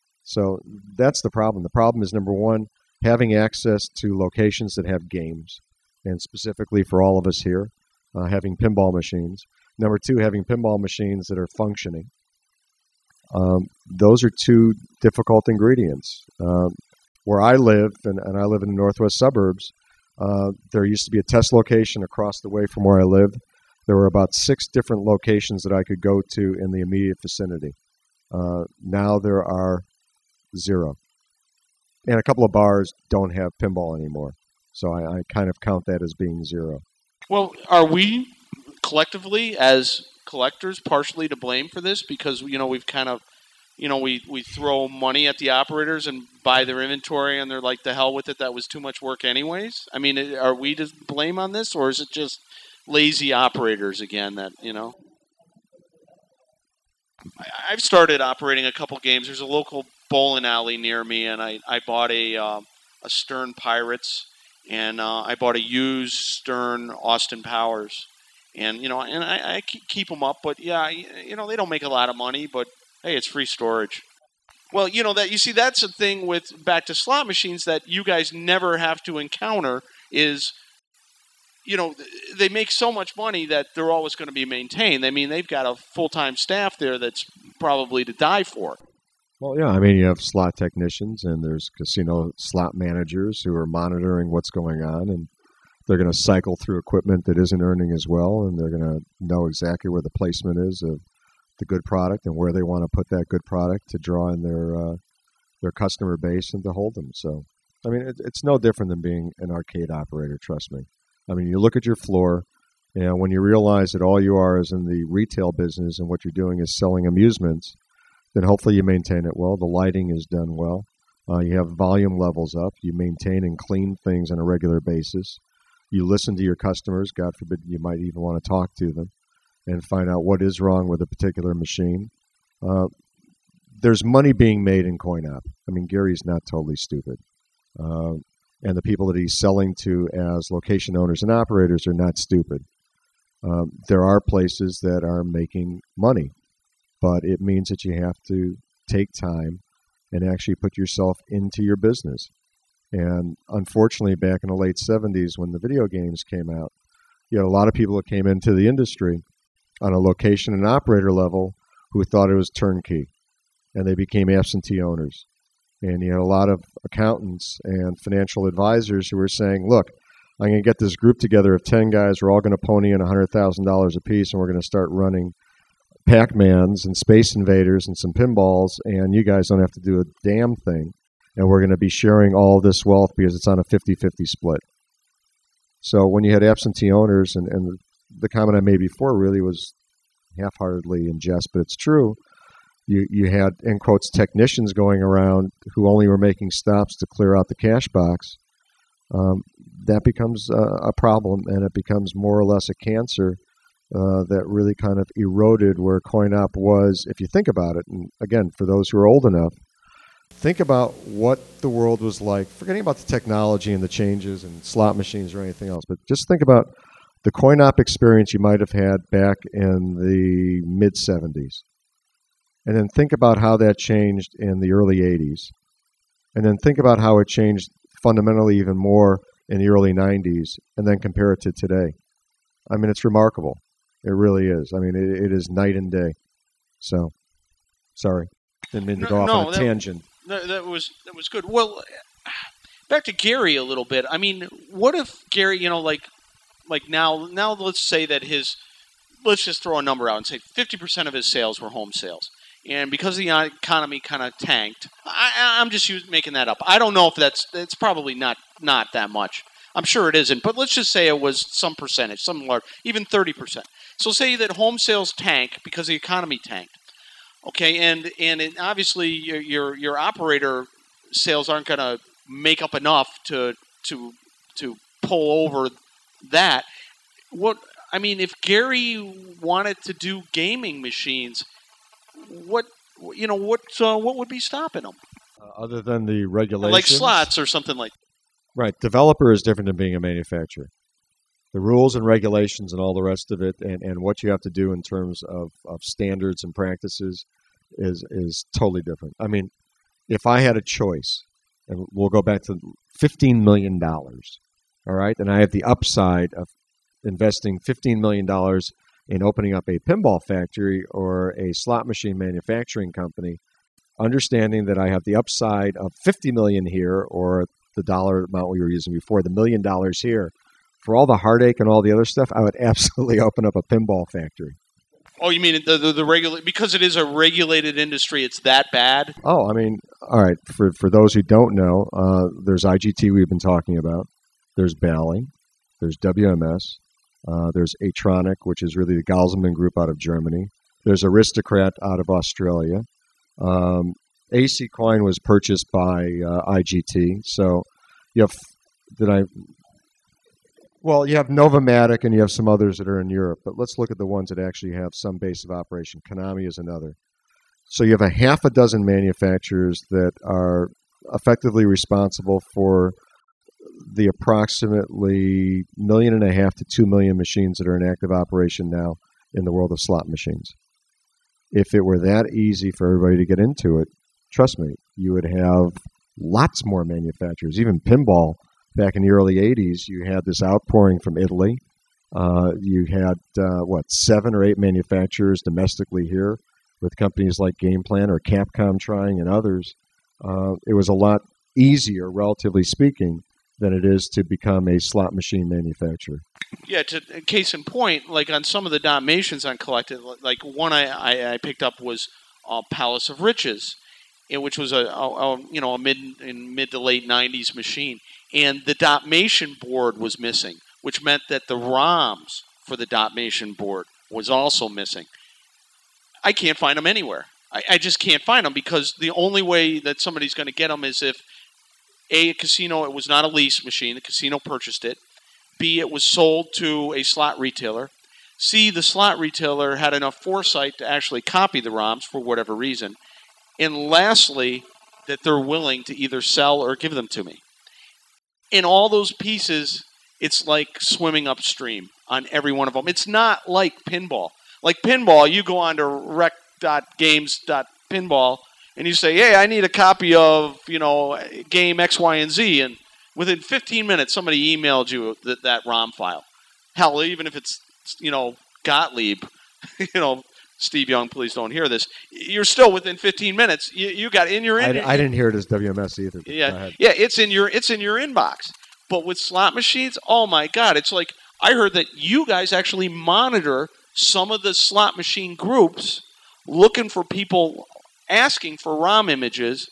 So that's the problem. The problem is, number one, having access to locations that have games, and specifically for all of us here, uh, having pinball machines. Number two, having pinball machines that are functioning. Um, those are two difficult ingredients. Um, where I live, and, and I live in the northwest suburbs, uh, there used to be a test location across the way from where I live. There were about six different locations that I could go to in the immediate vicinity. Uh, now there are zero. And a couple of bars don't have pinball anymore. So I, I kind of count that as being zero. Well, are we collectively, as collectors, partially to blame for this? Because, you know, we've kind of, you know, we, we throw money at the operators and buy their inventory, and they're like, the hell with it, that was too much work anyways? I mean, are we to blame on this, or is it just lazy operators again that, you know? I've started operating a couple games. There's a local bowling alley near me, and I, I bought a uh, a Stern Pirates, and uh, I bought a used Stern Austin Powers. And, you know, and I, I keep them up, but yeah, you know, they don't make a lot of money, but hey, it's free storage. Well, you know, that you see, that's the thing with back to slot machines that you guys never have to encounter is, you know, they make so much money that they're always going to be maintained. I mean, they've got a full-time staff there that's probably to die for. Well, yeah, I mean, you have slot technicians and there's casino slot managers who are monitoring what's going on, and they're going to cycle through equipment that isn't earning as well, and they're going to know exactly where the placement is of the good product and where they want to put that good product to draw in their uh, their customer base and to hold them. So, I mean, it, it's no different than being an arcade operator, trust me. I mean, you look at your floor, and when you realize that all you are is in the retail business and what you're doing is selling amusements, then hopefully you maintain it well. The lighting is done well. Uh, you have volume levels up. You maintain and clean things on a regular basis. You listen to your customers. God forbid you might even want to talk to them and find out what is wrong with a particular machine. Uh, there's money being made in CoinOp. I mean, Gary's not totally stupid. Uh, and the people that he's selling to as location owners and operators are not stupid. Um, there are places that are making money, but it means that you have to take time and actually put yourself into your business. And unfortunately, back in the late seventies when the video games came out, you had a lot of people that came into the industry on a location and operator level who thought it was turnkey, and they became absentee owners. And you had a lot of accountants and financial advisors who were saying, look, I'm going to get this group together of ten guys. We're all going to pony in one hundred thousand dollars a piece, and we're going to start running Pac-Mans and Space Invaders and some pinballs, and you guys don't have to do a damn thing. And we're going to be sharing all this wealth because it's on a fifty-fifty split. So when you had absentee owners, and, and the comment I made before really was half-heartedly in jest, but it's true, you, you had, in quotes, technicians going around who only were making stops to clear out the cash box. Um, that becomes a, a problem, and it becomes more or less a cancer uh, that really kind of eroded where CoinOp was, if you think about it. And again, for those who are old enough, think about what the world was like, forgetting about the technology and the changes and slot machines or anything else, but just think about the CoinOp experience you might have had back in the mid-seventies. And then think about how that changed in the early eighties. And then think about how it changed fundamentally even more in the early nineties, and then compare it to today. I mean, it's remarkable. It really is. I mean, it, it is night and day. So, sorry. Didn't mean to No, go off no, on a that- tangent. That, that was that was good. Well, back to Gary a little bit. I mean, what if Gary, you know, like like now now let's say that his let's just throw a number out and say fifty percent of his sales were home sales. And because the economy kind of tanked, I, I'm just using, making that up. I don't know if that's it's probably not not that much. I'm sure it isn't, but let's just say it was some percentage, some large, even thirty percent. So say that home sales tank because the economy tanked. Okay, and and it, obviously your, your your operator sales aren't going to make up enough to to to pull over that. What I mean, if Gary wanted to do gaming machines, what you know what uh, what would be stopping him? Uh, other than the regulations, Like slots or something like. Right. Developer is different than being a manufacturer. The rules and regulations and all the rest of it, and, and what you have to do in terms of, of standards and practices is is totally different. I mean, if I had a choice, and we'll go back to fifteen million dollars, all right, and I have the upside of investing fifteen million dollars in opening up a pinball factory or a slot machine manufacturing company, understanding that I have the upside of fifty million dollars here, or the dollar amount we were using before, the million dollars here, for all the heartache and all the other stuff, I would absolutely open up a pinball factory. Oh, you mean the the, the regula- because it is a regulated industry, it's that bad? Oh, I mean, all right, for, for those who don't know, uh, there's I G T we've been talking about. There's Bally. There's W M S. Uh, there's Atronic, which is really the Galselmann Group out of Germany. There's Aristocrat out of Australia. Um, A C Coin was purchased by uh, I G T. So you have, did I, well, you have Novomatic and you have some others that are in Europe. But let's look at the ones that actually have some base of operation. Konami is another. So you have a half a dozen manufacturers that are effectively responsible for the approximately million and a half to two million machines that are in active operation now in the world of slot machines. If it were that easy for everybody to get into it, trust me, you would have lots more manufacturers. Even pinball, back in the early eighties, you had this outpouring from Italy. Uh, you had, uh, what, seven or eight manufacturers domestically here with companies like Game Plan or Capcom trying and others. Uh, it was a lot easier, relatively speaking, than it is to become a slot machine manufacturer. Yeah, to case in point, like on some of the Dalmatians I collected, like one I, I, I picked up was uh, Palace of Riches, which was a, a, a you know a mid in mid to late nineties machine, and the Dalmatian board was missing, which meant that the ROMs for the Dalmatian board was also missing. I can't find them anywhere. I, I just can't find them because the only way that somebody's going to get them is if A, a casino, it was not a lease machine, the casino purchased it. B, it was sold to a slot retailer. C, the slot retailer had enough foresight to actually copy the ROMs for whatever reason. And lastly, that they're willing to either sell or give them to me. In all those pieces, it's like swimming upstream on every one of them. It's not like pinball. Like pinball, you go on to rec dot games dot pinball and you say, hey, I need a copy of, you know, game X, Y, and Z. And within fifteen minutes, somebody emailed you that, that ROM file. Hell, even if it's, you know, Gottlieb, you know, Steve Young, please don't hear this. You're still within fifteen minutes. You, you got in your in. I, I didn't hear it as W M S either. Yeah, yeah, it's in your it's in your inbox. But with slot machines, oh my God, it's like I heard that you guys actually monitor some of the slot machine groups, looking for people asking for ROM images,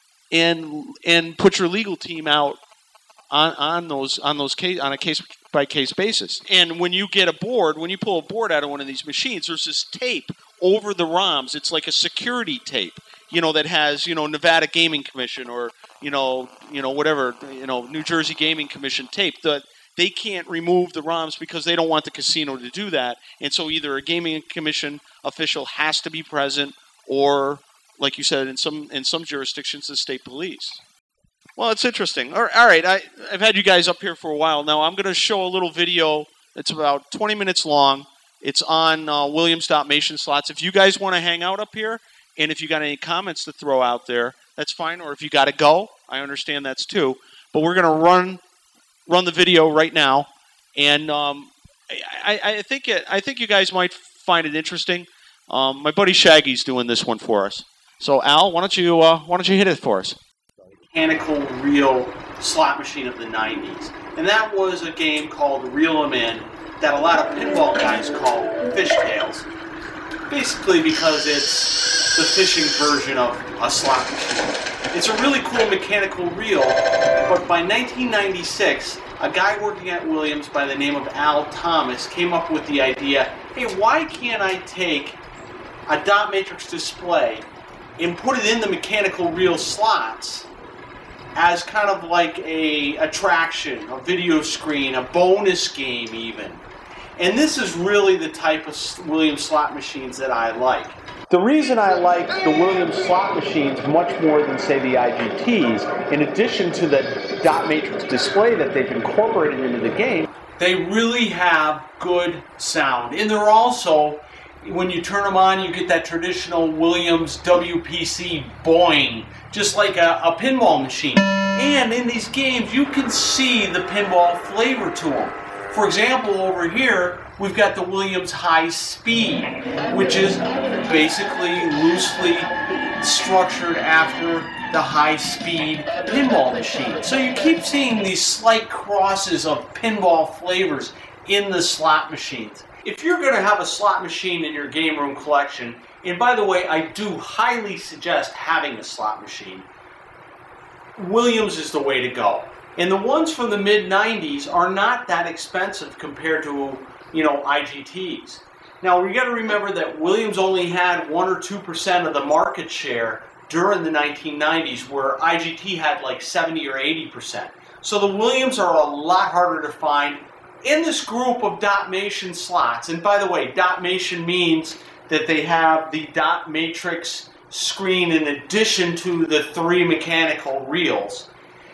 and and put your legal team out on on those on those case on a case by case basis. And when you get a board, when you pull a board out of one of these machines, there's this tape over the ROMs. It's like a security tape, you know, that has, you know, Nevada Gaming Commission or, you know, you know, whatever, you know, New Jersey Gaming Commission tape. That they can't remove the ROMs because they don't want the casino to do that. And so either a gaming commission official has to be present or, like you said, in some in some jurisdictions, the state police. Well, it's interesting. All right, I, I've had you guys up here for a while now. I'm going to show a little video. It's about twenty minutes long. It's on uh, Williams Dalmatian slots. If you guys want to hang out up here, and if you got any comments to throw out there, that's fine. Or if you got to go, I understand that's too. But we're going to run run the video right now, and um, I, I think it, I think you guys might find it interesting. Um, my buddy Shaggy's doing this one for us. So Al, why don't you uh, why don't you hit it for us? Mechanical reel slot machine of the nineties. And that was a game called Reel 'em In that a lot of pinball guys call Fishtails. Basically because it's the fishing version of a slot machine. It's a really cool mechanical reel, but by nineteen ninety-six, a guy working at Williams by the name of Al Thomas came up with the idea, hey, why can't I take a dot matrix display and put it in the mechanical reel slots as kind of like a attraction, a video screen, a bonus game even. And this is really the type of Williams slot machines that I like. The reason I like the Williams slot machines much more than, say, the I G Ts, in addition to the dot matrix display that they've incorporated into the game, they really have good sound. And they're also, when you turn them on, you get that traditional Williams W P C boing, just like a, a pinball machine. And in these games, you can see the pinball flavor to them. For example, over here, we've got the Williams High Speed, which is basically loosely structured after the high-speed pinball machine. So you keep seeing these slight crosses of pinball flavors in the slot machines. If you're going to have a slot machine in your game room collection, and by the way, I do highly suggest having a slot machine, Williams is the way to go. And the ones from the mid nineties are not that expensive compared to, you know, I G Ts. Now, we got to remember that Williams only had one or two percent of the market share during the nineteen nineties, where I G T had like seventy or eighty percent. So the Williams are a lot harder to find in this group of Dalmatian slots. And by the way, Dalmatian means that they have the dot matrix screen in addition to the three mechanical reels.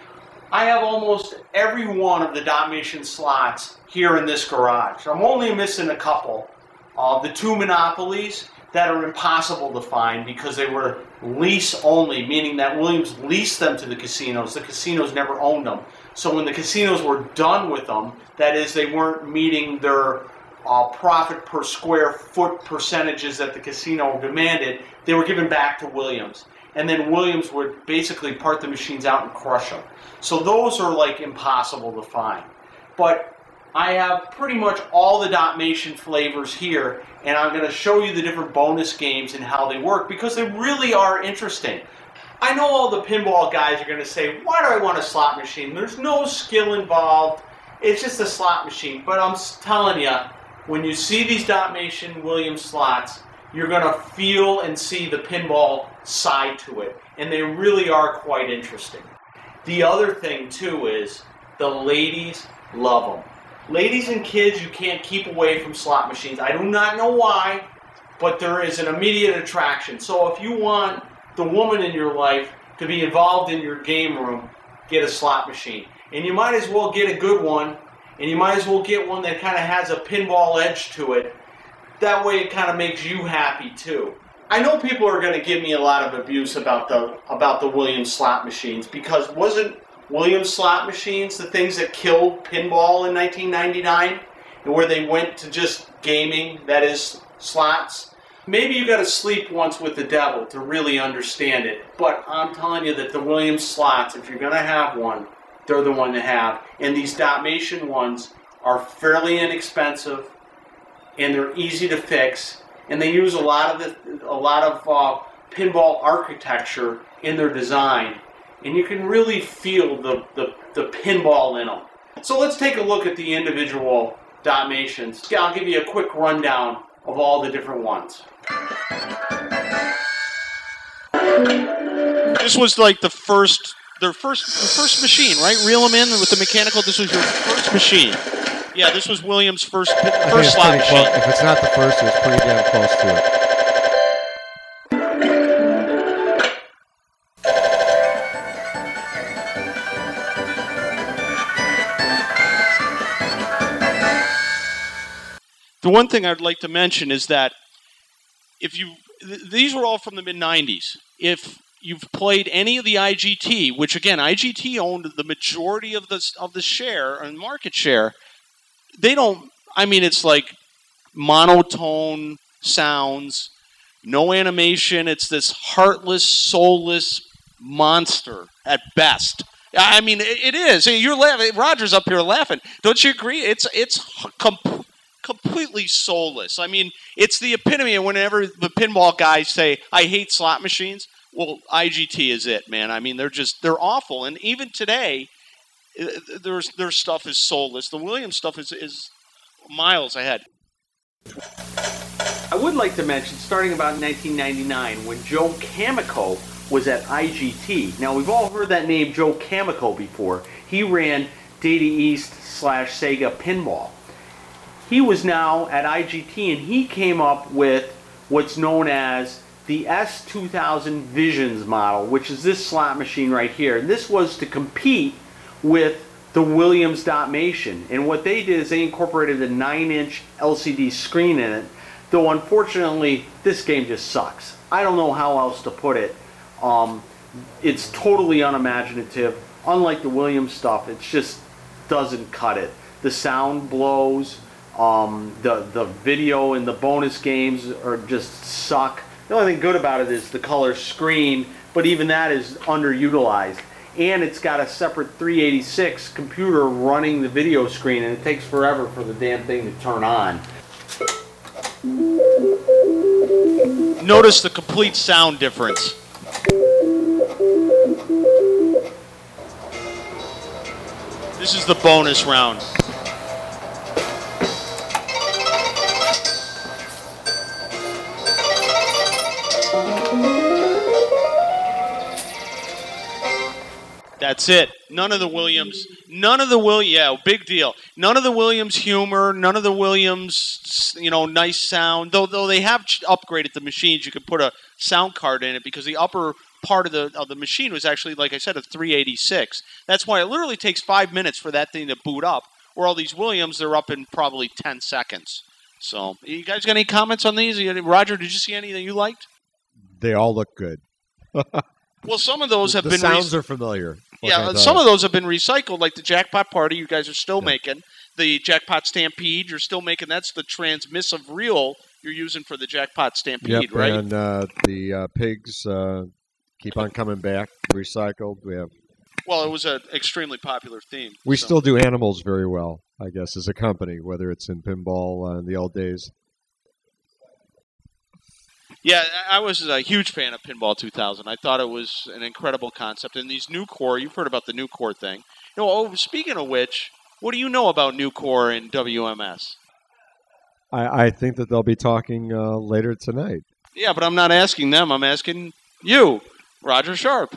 I have almost every one of the Dotmation slots here in this garage. I'm only missing a couple. Uh, the two Monopolies that are impossible to find because they were lease only, meaning that Williams leased them to the casinos. The casinos never owned them. So when the casinos were done with them, that is, they weren't meeting their uh, profit per square foot percentages that the casino demanded, they were given back to Williams. And then Williams would basically part the machines out and crush them. So those are like impossible to find. But I have pretty much all the Dotmation flavors here, and I'm going to show you the different bonus games and how they work because they really are interesting. I know all the pinball guys are going to say, why do I want a slot machine? There's no skill involved. It's just a slot machine. But I'm telling you, when you see these Dotmation Williams slots, you're going to feel and see the pinball side to it. And they really are quite interesting. The other thing, too, is the ladies love them. Ladies and kids, you can't keep away from slot machines. I do not know why, but there is an immediate attraction. So if you want the woman in your life to be involved in your game room, get a slot machine. And you might as well get a good one, and you might as well get one that kind of has a pinball edge to it. That way it kind of makes you happy too. I know people are going to give me a lot of abuse about the about the Williams slot machines because wasn't Williams slot machines the things that killed pinball in nineteen ninety-nine, and where they went to just gaming, that is slots? Maybe you got to sleep once with the devil to really understand it, but I'm telling you that the Williams slots, if you're going to have one, they're the one to have. And these Dotmation ones are fairly inexpensive, and they're easy to fix, and they use a lot of the a lot of uh, pinball architecture in their design, and you can really feel the, the, the pinball in them. So let's take a look at the individual Dotmations. I'll give you a quick rundown of all the different ones. This was like the first, their first, the first machine, right? Reel them in with the mechanical. This was your first machine. Yeah, this was Williams' first first slot machine. Close. If it's not the first, it's pretty damn close to it. The one thing I'd like to mention is that if you, th- these were all from the mid nineties. If you've played any of the I G T, which again, I G T owned the majority of the of the share and market share, they don't, I mean, it's like monotone sounds, no animation. It's this heartless, soulless monster at best. I mean, it, it is. You're laughing. Roger's up here laughing. Don't you agree? It's it's com- completely soulless. I mean, it's the epitome of whenever the pinball guys say, I hate slot machines. Well, I G T is it, man. I mean, they're just, they're awful. And even today, there's their stuff is soulless. The Williams stuff is, is miles ahead. I would like to mention, starting about nineteen ninety-nine, when Joe Camico was at I G T. Now, we've all heard that name, Joe Camico, before. He ran Data East slash Sega Pinball. He was now at I G T, and he came up with what's known as the S two thousand Visions model, which is this slot machine right here. And this was to compete with the Williams Dotmation. And what they did is they incorporated a nine inch L C D screen in it, though unfortunately this game just sucks. I don't know how else to put it. Um, it's totally unimaginative. Unlike the Williams stuff, it just doesn't cut it. The sound blows. Um, the, the video and the bonus games are just suck. The only thing good about it is the color screen, but even that is underutilized. And it's got a separate three eighty-six computer running the video screen, and it takes forever for the damn thing to turn on. Notice the complete sound difference. This is the bonus round. That's it. None of the Williams, none of the Will, yeah, big deal. None of the Williams humor, none of the Williams, you know, nice sound. Though, though they have upgraded the machines, you could put a sound card in it because the upper part of the of the machine was actually, like I said, a three eighty-six. That's why it literally takes five minutes for that thing to boot up. Where all these Williams, they're up in probably ten seconds. So, you guys got any comments on these? Roger, did you see any that you liked? They all look good. Well, some of those have the been sounds re- are familiar. Yeah, some of those have been recycled, like the Jackpot Party. You guys are still yeah. making the Jackpot Stampede. You're still making. That's the transmissive reel you're using for the Jackpot Stampede, yep, right? And uh, the uh, pigs uh, keep on coming back, recycled. We have. Well, it was an extremely popular theme. We so. still do animals very well, I guess, as a company, whether it's in pinball uh, in the old days. Yeah, I was a huge fan of Pinball two thousand. I thought it was an incredible concept. And these Nucor, you've heard about the Nucor thing. You know, oh, speaking of which, what do you know about Nucor and W M S? I, I think that they'll be talking uh, later tonight. Yeah, but I'm not asking them. I'm asking you, Roger Sharp.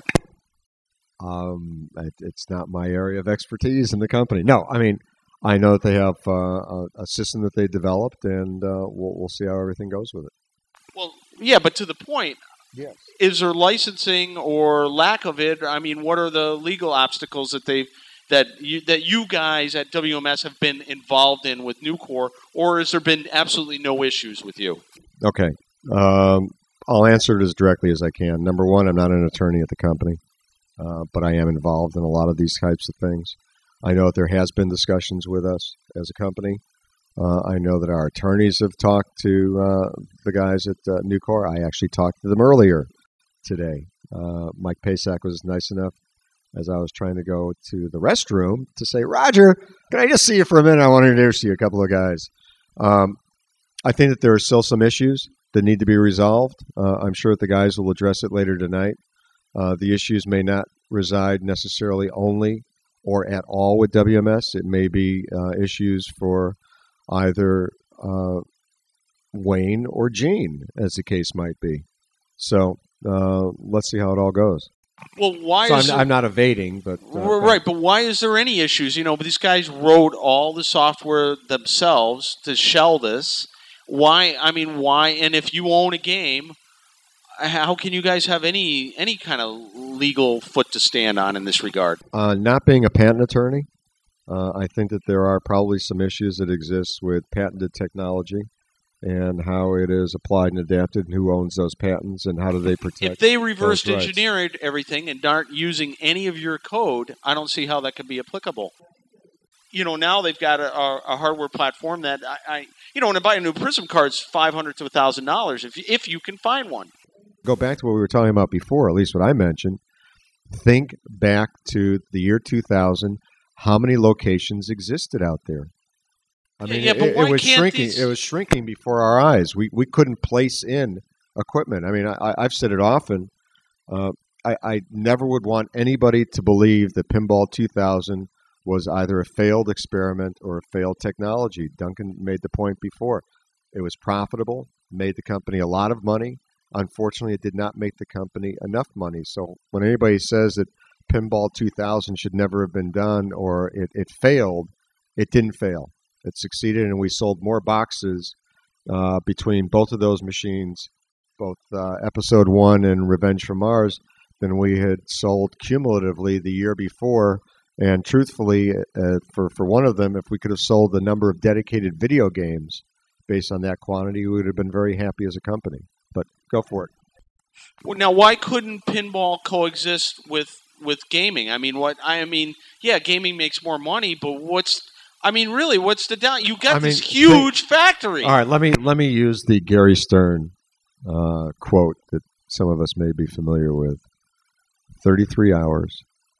Um, it, it's not my area of expertise in the company. No, I mean, I know that they have uh, a, a system that they developed, and uh, we'll, we'll see how everything goes with it. Well, yeah, but to the point, yes. Is there licensing or lack of it? I mean, what are the legal obstacles that they've that you that you guys at W M S have been involved in with Nucor, or has there been absolutely no issues with you? Okay, um, I'll answer it as directly as I can. Number one, I'm not an attorney at the company, uh, but I am involved in a lot of these types of things. I know that there has been discussions with us as a company. Uh, I know that our attorneys have talked to uh, the guys at uh, Nucor. I actually talked to them earlier today. Uh, Mike Pasak was nice enough, as I was trying to go to the restroom, to say, Roger, can I just see you for a minute? I want to introduce you a couple of guys. Um, I think that there are still some issues that need to be resolved. Uh, I'm sure that the guys will address it later tonight. Uh, the issues may not reside necessarily only or at all with W M S. It may be uh, issues for either uh, Wayne or Gene, as the case might be. So uh, let's see how it all goes. Well, why so is I'm, there, I'm not evading, but uh, right. But why is there any issues? You know, these guys wrote all the software themselves to shell this. Why? I mean, why? And if you own a game, how can you guys have any any kind of legal foot to stand on in this regard? Uh, not being a patent attorney, uh, I think that there are probably some issues that exist with patented technology and how it is applied and adapted, and who owns those patents, and how do they protect. If they reversed those rights. engineered everything and aren't using any of your code, I don't see how that could be applicable. You know, now they've got a, a, a hardware platform that I, I, you know, when I buy a new Prism card, it's five hundred to a thousand dollars if if you can find one. Go back to what we were talking about before, at least what I mentioned. Think back to the year two thousand. How many locations existed out there? I yeah, mean, yeah, but it, why it was can't shrinking. these... It was shrinking before our eyes. We we couldn't place in equipment. I mean, I, I've said it often. Uh, I, I never would want anybody to believe that Pinball two thousand was either a failed experiment or a failed technology. Duncan made the point before. It was profitable, made the company a lot of money. Unfortunately, it did not make the company enough money. So when anybody says that Pinball two thousand should never have been done or it, it failed, it didn't fail. It succeeded, and we sold more boxes uh, between both of those machines, both uh, Episode one and Revenge from Mars, than we had sold cumulatively the year before. And truthfully, uh, for, for one of them, if we could have sold the number of dedicated video games based on that quantity, we would have been very happy as a company. But go for it. Well, now, why couldn't pinball coexist with, with gaming? I mean, what I mean, yeah, gaming makes more money, but what's I mean, really, what's the down? You got I this mean, huge think, factory. All right, let me let me use the Gary Stern uh, quote that some of us may be familiar with. Thirty-three hours,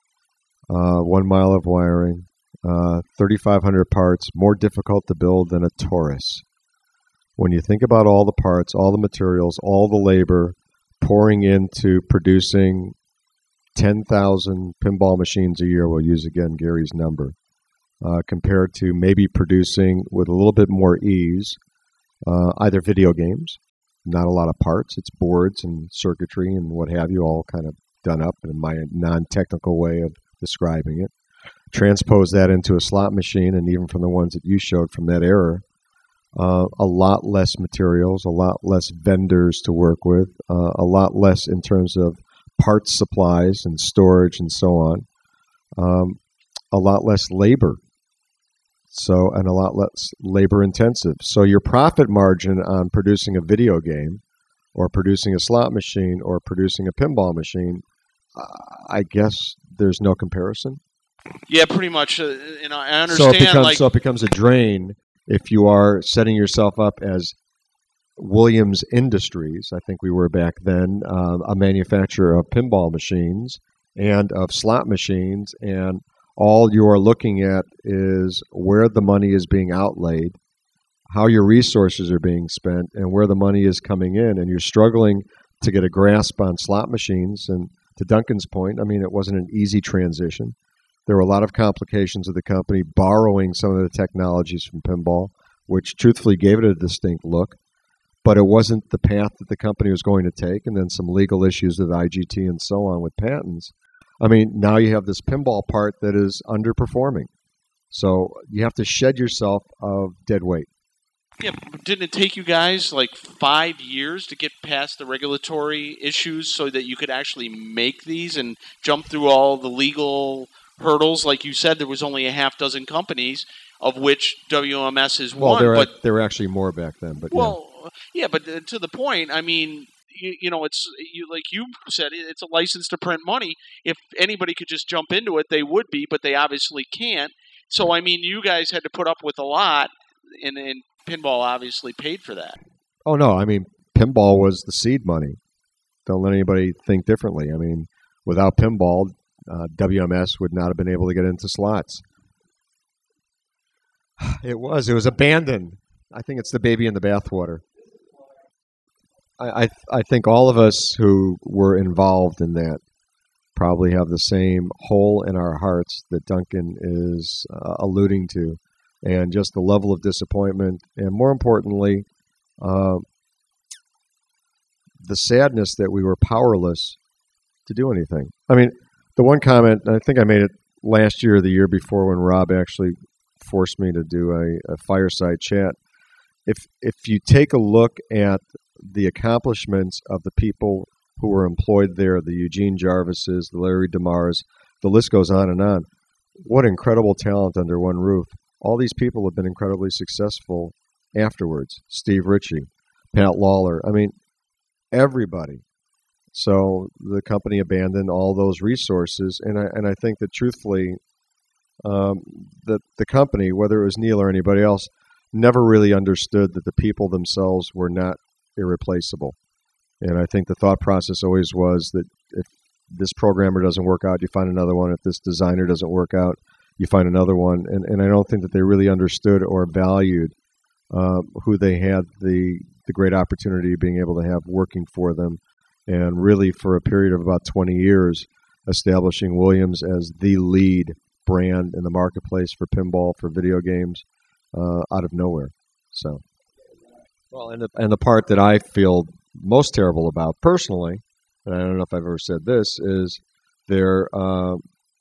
uh, one mile of wiring, uh, thirty-five hundred parts, more difficult to build than a Taurus. When you think about all the parts, all the materials, all the labor pouring into producing ten thousand pinball machines a year, we'll use again Gary's number, uh, compared to maybe producing with a little bit more ease uh, either video games, not a lot of parts, it's boards and circuitry and what have you, all kind of done up in my non-technical way of describing it. Transpose that into a slot machine, and even from the ones that you showed from that era, Uh, a lot less materials, a lot less vendors to work with, uh, a lot less in terms of parts supplies and storage and so on, um, a lot less labor. So, and a lot less labor intensive. So your profit margin on producing a video game or producing a slot machine or producing a pinball machine, uh, I guess there's no comparison. Yeah, pretty much. Uh, you know, I understand. So it becomes, like, so it becomes a drain if you are setting yourself up as Williams Industries, I think we were back then, uh, a manufacturer of pinball machines and of slot machines, and all you are looking at is where the money is being outlaid, how your resources are being spent, and where the money is coming in, and you're struggling to get a grasp on slot machines. And to Duncan's point, I mean, it wasn't an easy transition. There were a lot of complications of the company borrowing some of the technologies from pinball, which truthfully gave it a distinct look. But it wasn't the path that the company was going to take, and then some legal issues with I G T and so on with patents. I mean, now you have this pinball part that is underperforming. So you have to shed yourself of dead weight. Yeah, but didn't it take you guys like five years to get past the regulatory issues so that you could actually make these and jump through all the legal hurdles? Like you said, there was only a half dozen companies, of which W M S is well, one. There, but there were actually more back then. But well, yeah, yeah but uh, to the point, I mean, you, you know, it's you, like you said, it's a license to print money. If anybody could just jump into it, they would be, but they obviously can't. So, I mean, you guys had to put up with a lot, and, and pinball obviously paid for that. Oh, no. I mean, pinball was the seed money. Don't let anybody think differently. I mean, without pinball, uh, W M S would not have been able to get into slots. It was. It was abandoned. I think it's the baby in the bathwater. I, I, I think all of us who were involved in that probably have the same hole in our hearts that Duncan is uh, alluding to, and just the level of disappointment, and more importantly, uh, the sadness that we were powerless to do anything. I mean, the one comment, I think I made it last year or the year before when Rob actually forced me to do a, a fireside chat. If if you take a look at the accomplishments of the people who were employed there, the Eugene Jarvises, the Larry DeMars, the list goes on and on. What incredible talent under one roof. All these people have been incredibly successful afterwards. Steve Ritchie, Pat Lawler, I mean, everybody. So the company abandoned all those resources, and I and I think that truthfully, um, the the company, whether it was Neil or anybody else, never really understood that the people themselves were not irreplaceable. And I think the thought process always was that if this programmer doesn't work out, you find another one. If this designer doesn't work out, you find another one. And and I don't think that they really understood or valued uh, who they had the the great opportunity of being able to have working for them. And really, for a period of about twenty years, establishing Williams as the lead brand in the marketplace for pinball, for video games, uh, out of nowhere. So, well, and the, and the part that I feel most terrible about personally, and I don't know if I've ever said this, is their uh,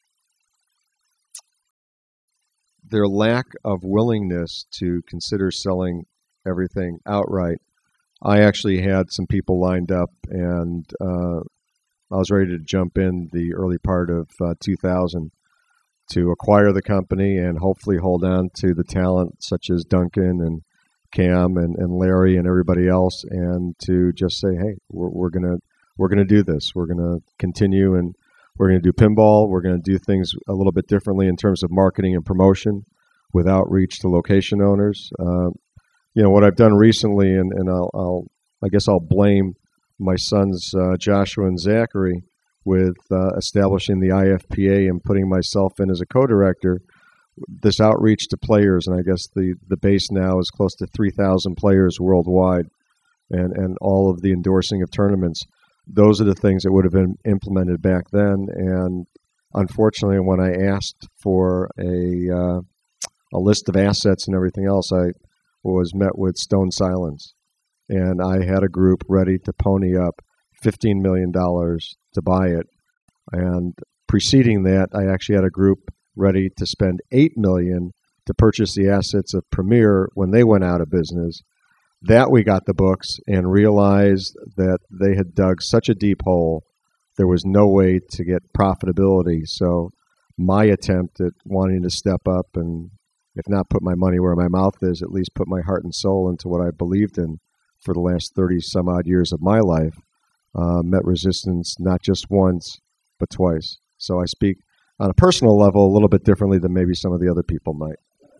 their lack of willingness to consider selling everything outright. I actually had some people lined up, and uh, I was ready to jump in the early part of uh, two thousand to acquire the company and hopefully hold on to the talent such as Duncan and Cam and, and Larry and everybody else, and to just say, hey, we're, we're gonna we're gonna do this. We're gonna continue, and we're gonna do pinball. We're gonna do things a little bit differently in terms of marketing and promotion, with outreach to location owners. Uh, You know, what I've done recently, and, and I'll, I'll, I guess I'll blame my sons, uh, Joshua and Zachary, with uh, establishing the I F P A and putting myself in as a co-director, this outreach to players. And I guess the, the base now is close to three thousand players worldwide, and, and all of the endorsing of tournaments. Those are the things that would have been implemented back then. And unfortunately, when I asked for a, uh, a list of assets and everything else, I was met with stone silence. And I had a group ready to pony up fifteen million dollars to buy it. And preceding that, I actually had a group ready to spend eight million dollars to purchase the assets of Premier when they went out of business. That we got the books and realized that they had dug such a deep hole there was no way to get profitability. So my attempt at wanting to step up and, if not put my money where my mouth is, at least put my heart and soul into what I believed in for the last thirty some odd years of my life, uh, met resistance not just once, but twice. So I speak on a personal level a little bit differently than maybe some of the other people might.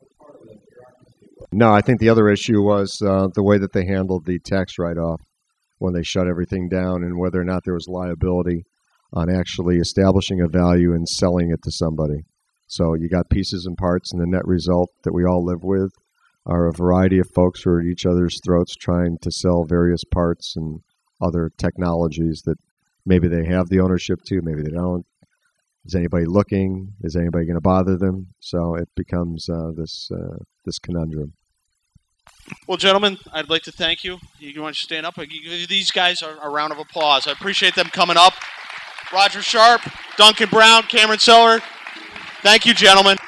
No, I think the other issue was uh, the way that they handled the tax write-off when they shut everything down, and whether or not there was liability on actually establishing a value and selling it to somebody. So you got pieces and parts, and the net result that we all live with are a variety of folks who are at each other's throats trying to sell various parts and other technologies that maybe they have the ownership to, maybe they don't. Is anybody looking? Is anybody going to bother them? So it becomes uh, this uh, this conundrum. Well, gentlemen, I'd like to thank you. You want to stand up? These guys are a round of applause. I appreciate them coming up. Roger Sharp, Duncan Brown, Cameron Seller. Thank you, gentlemen.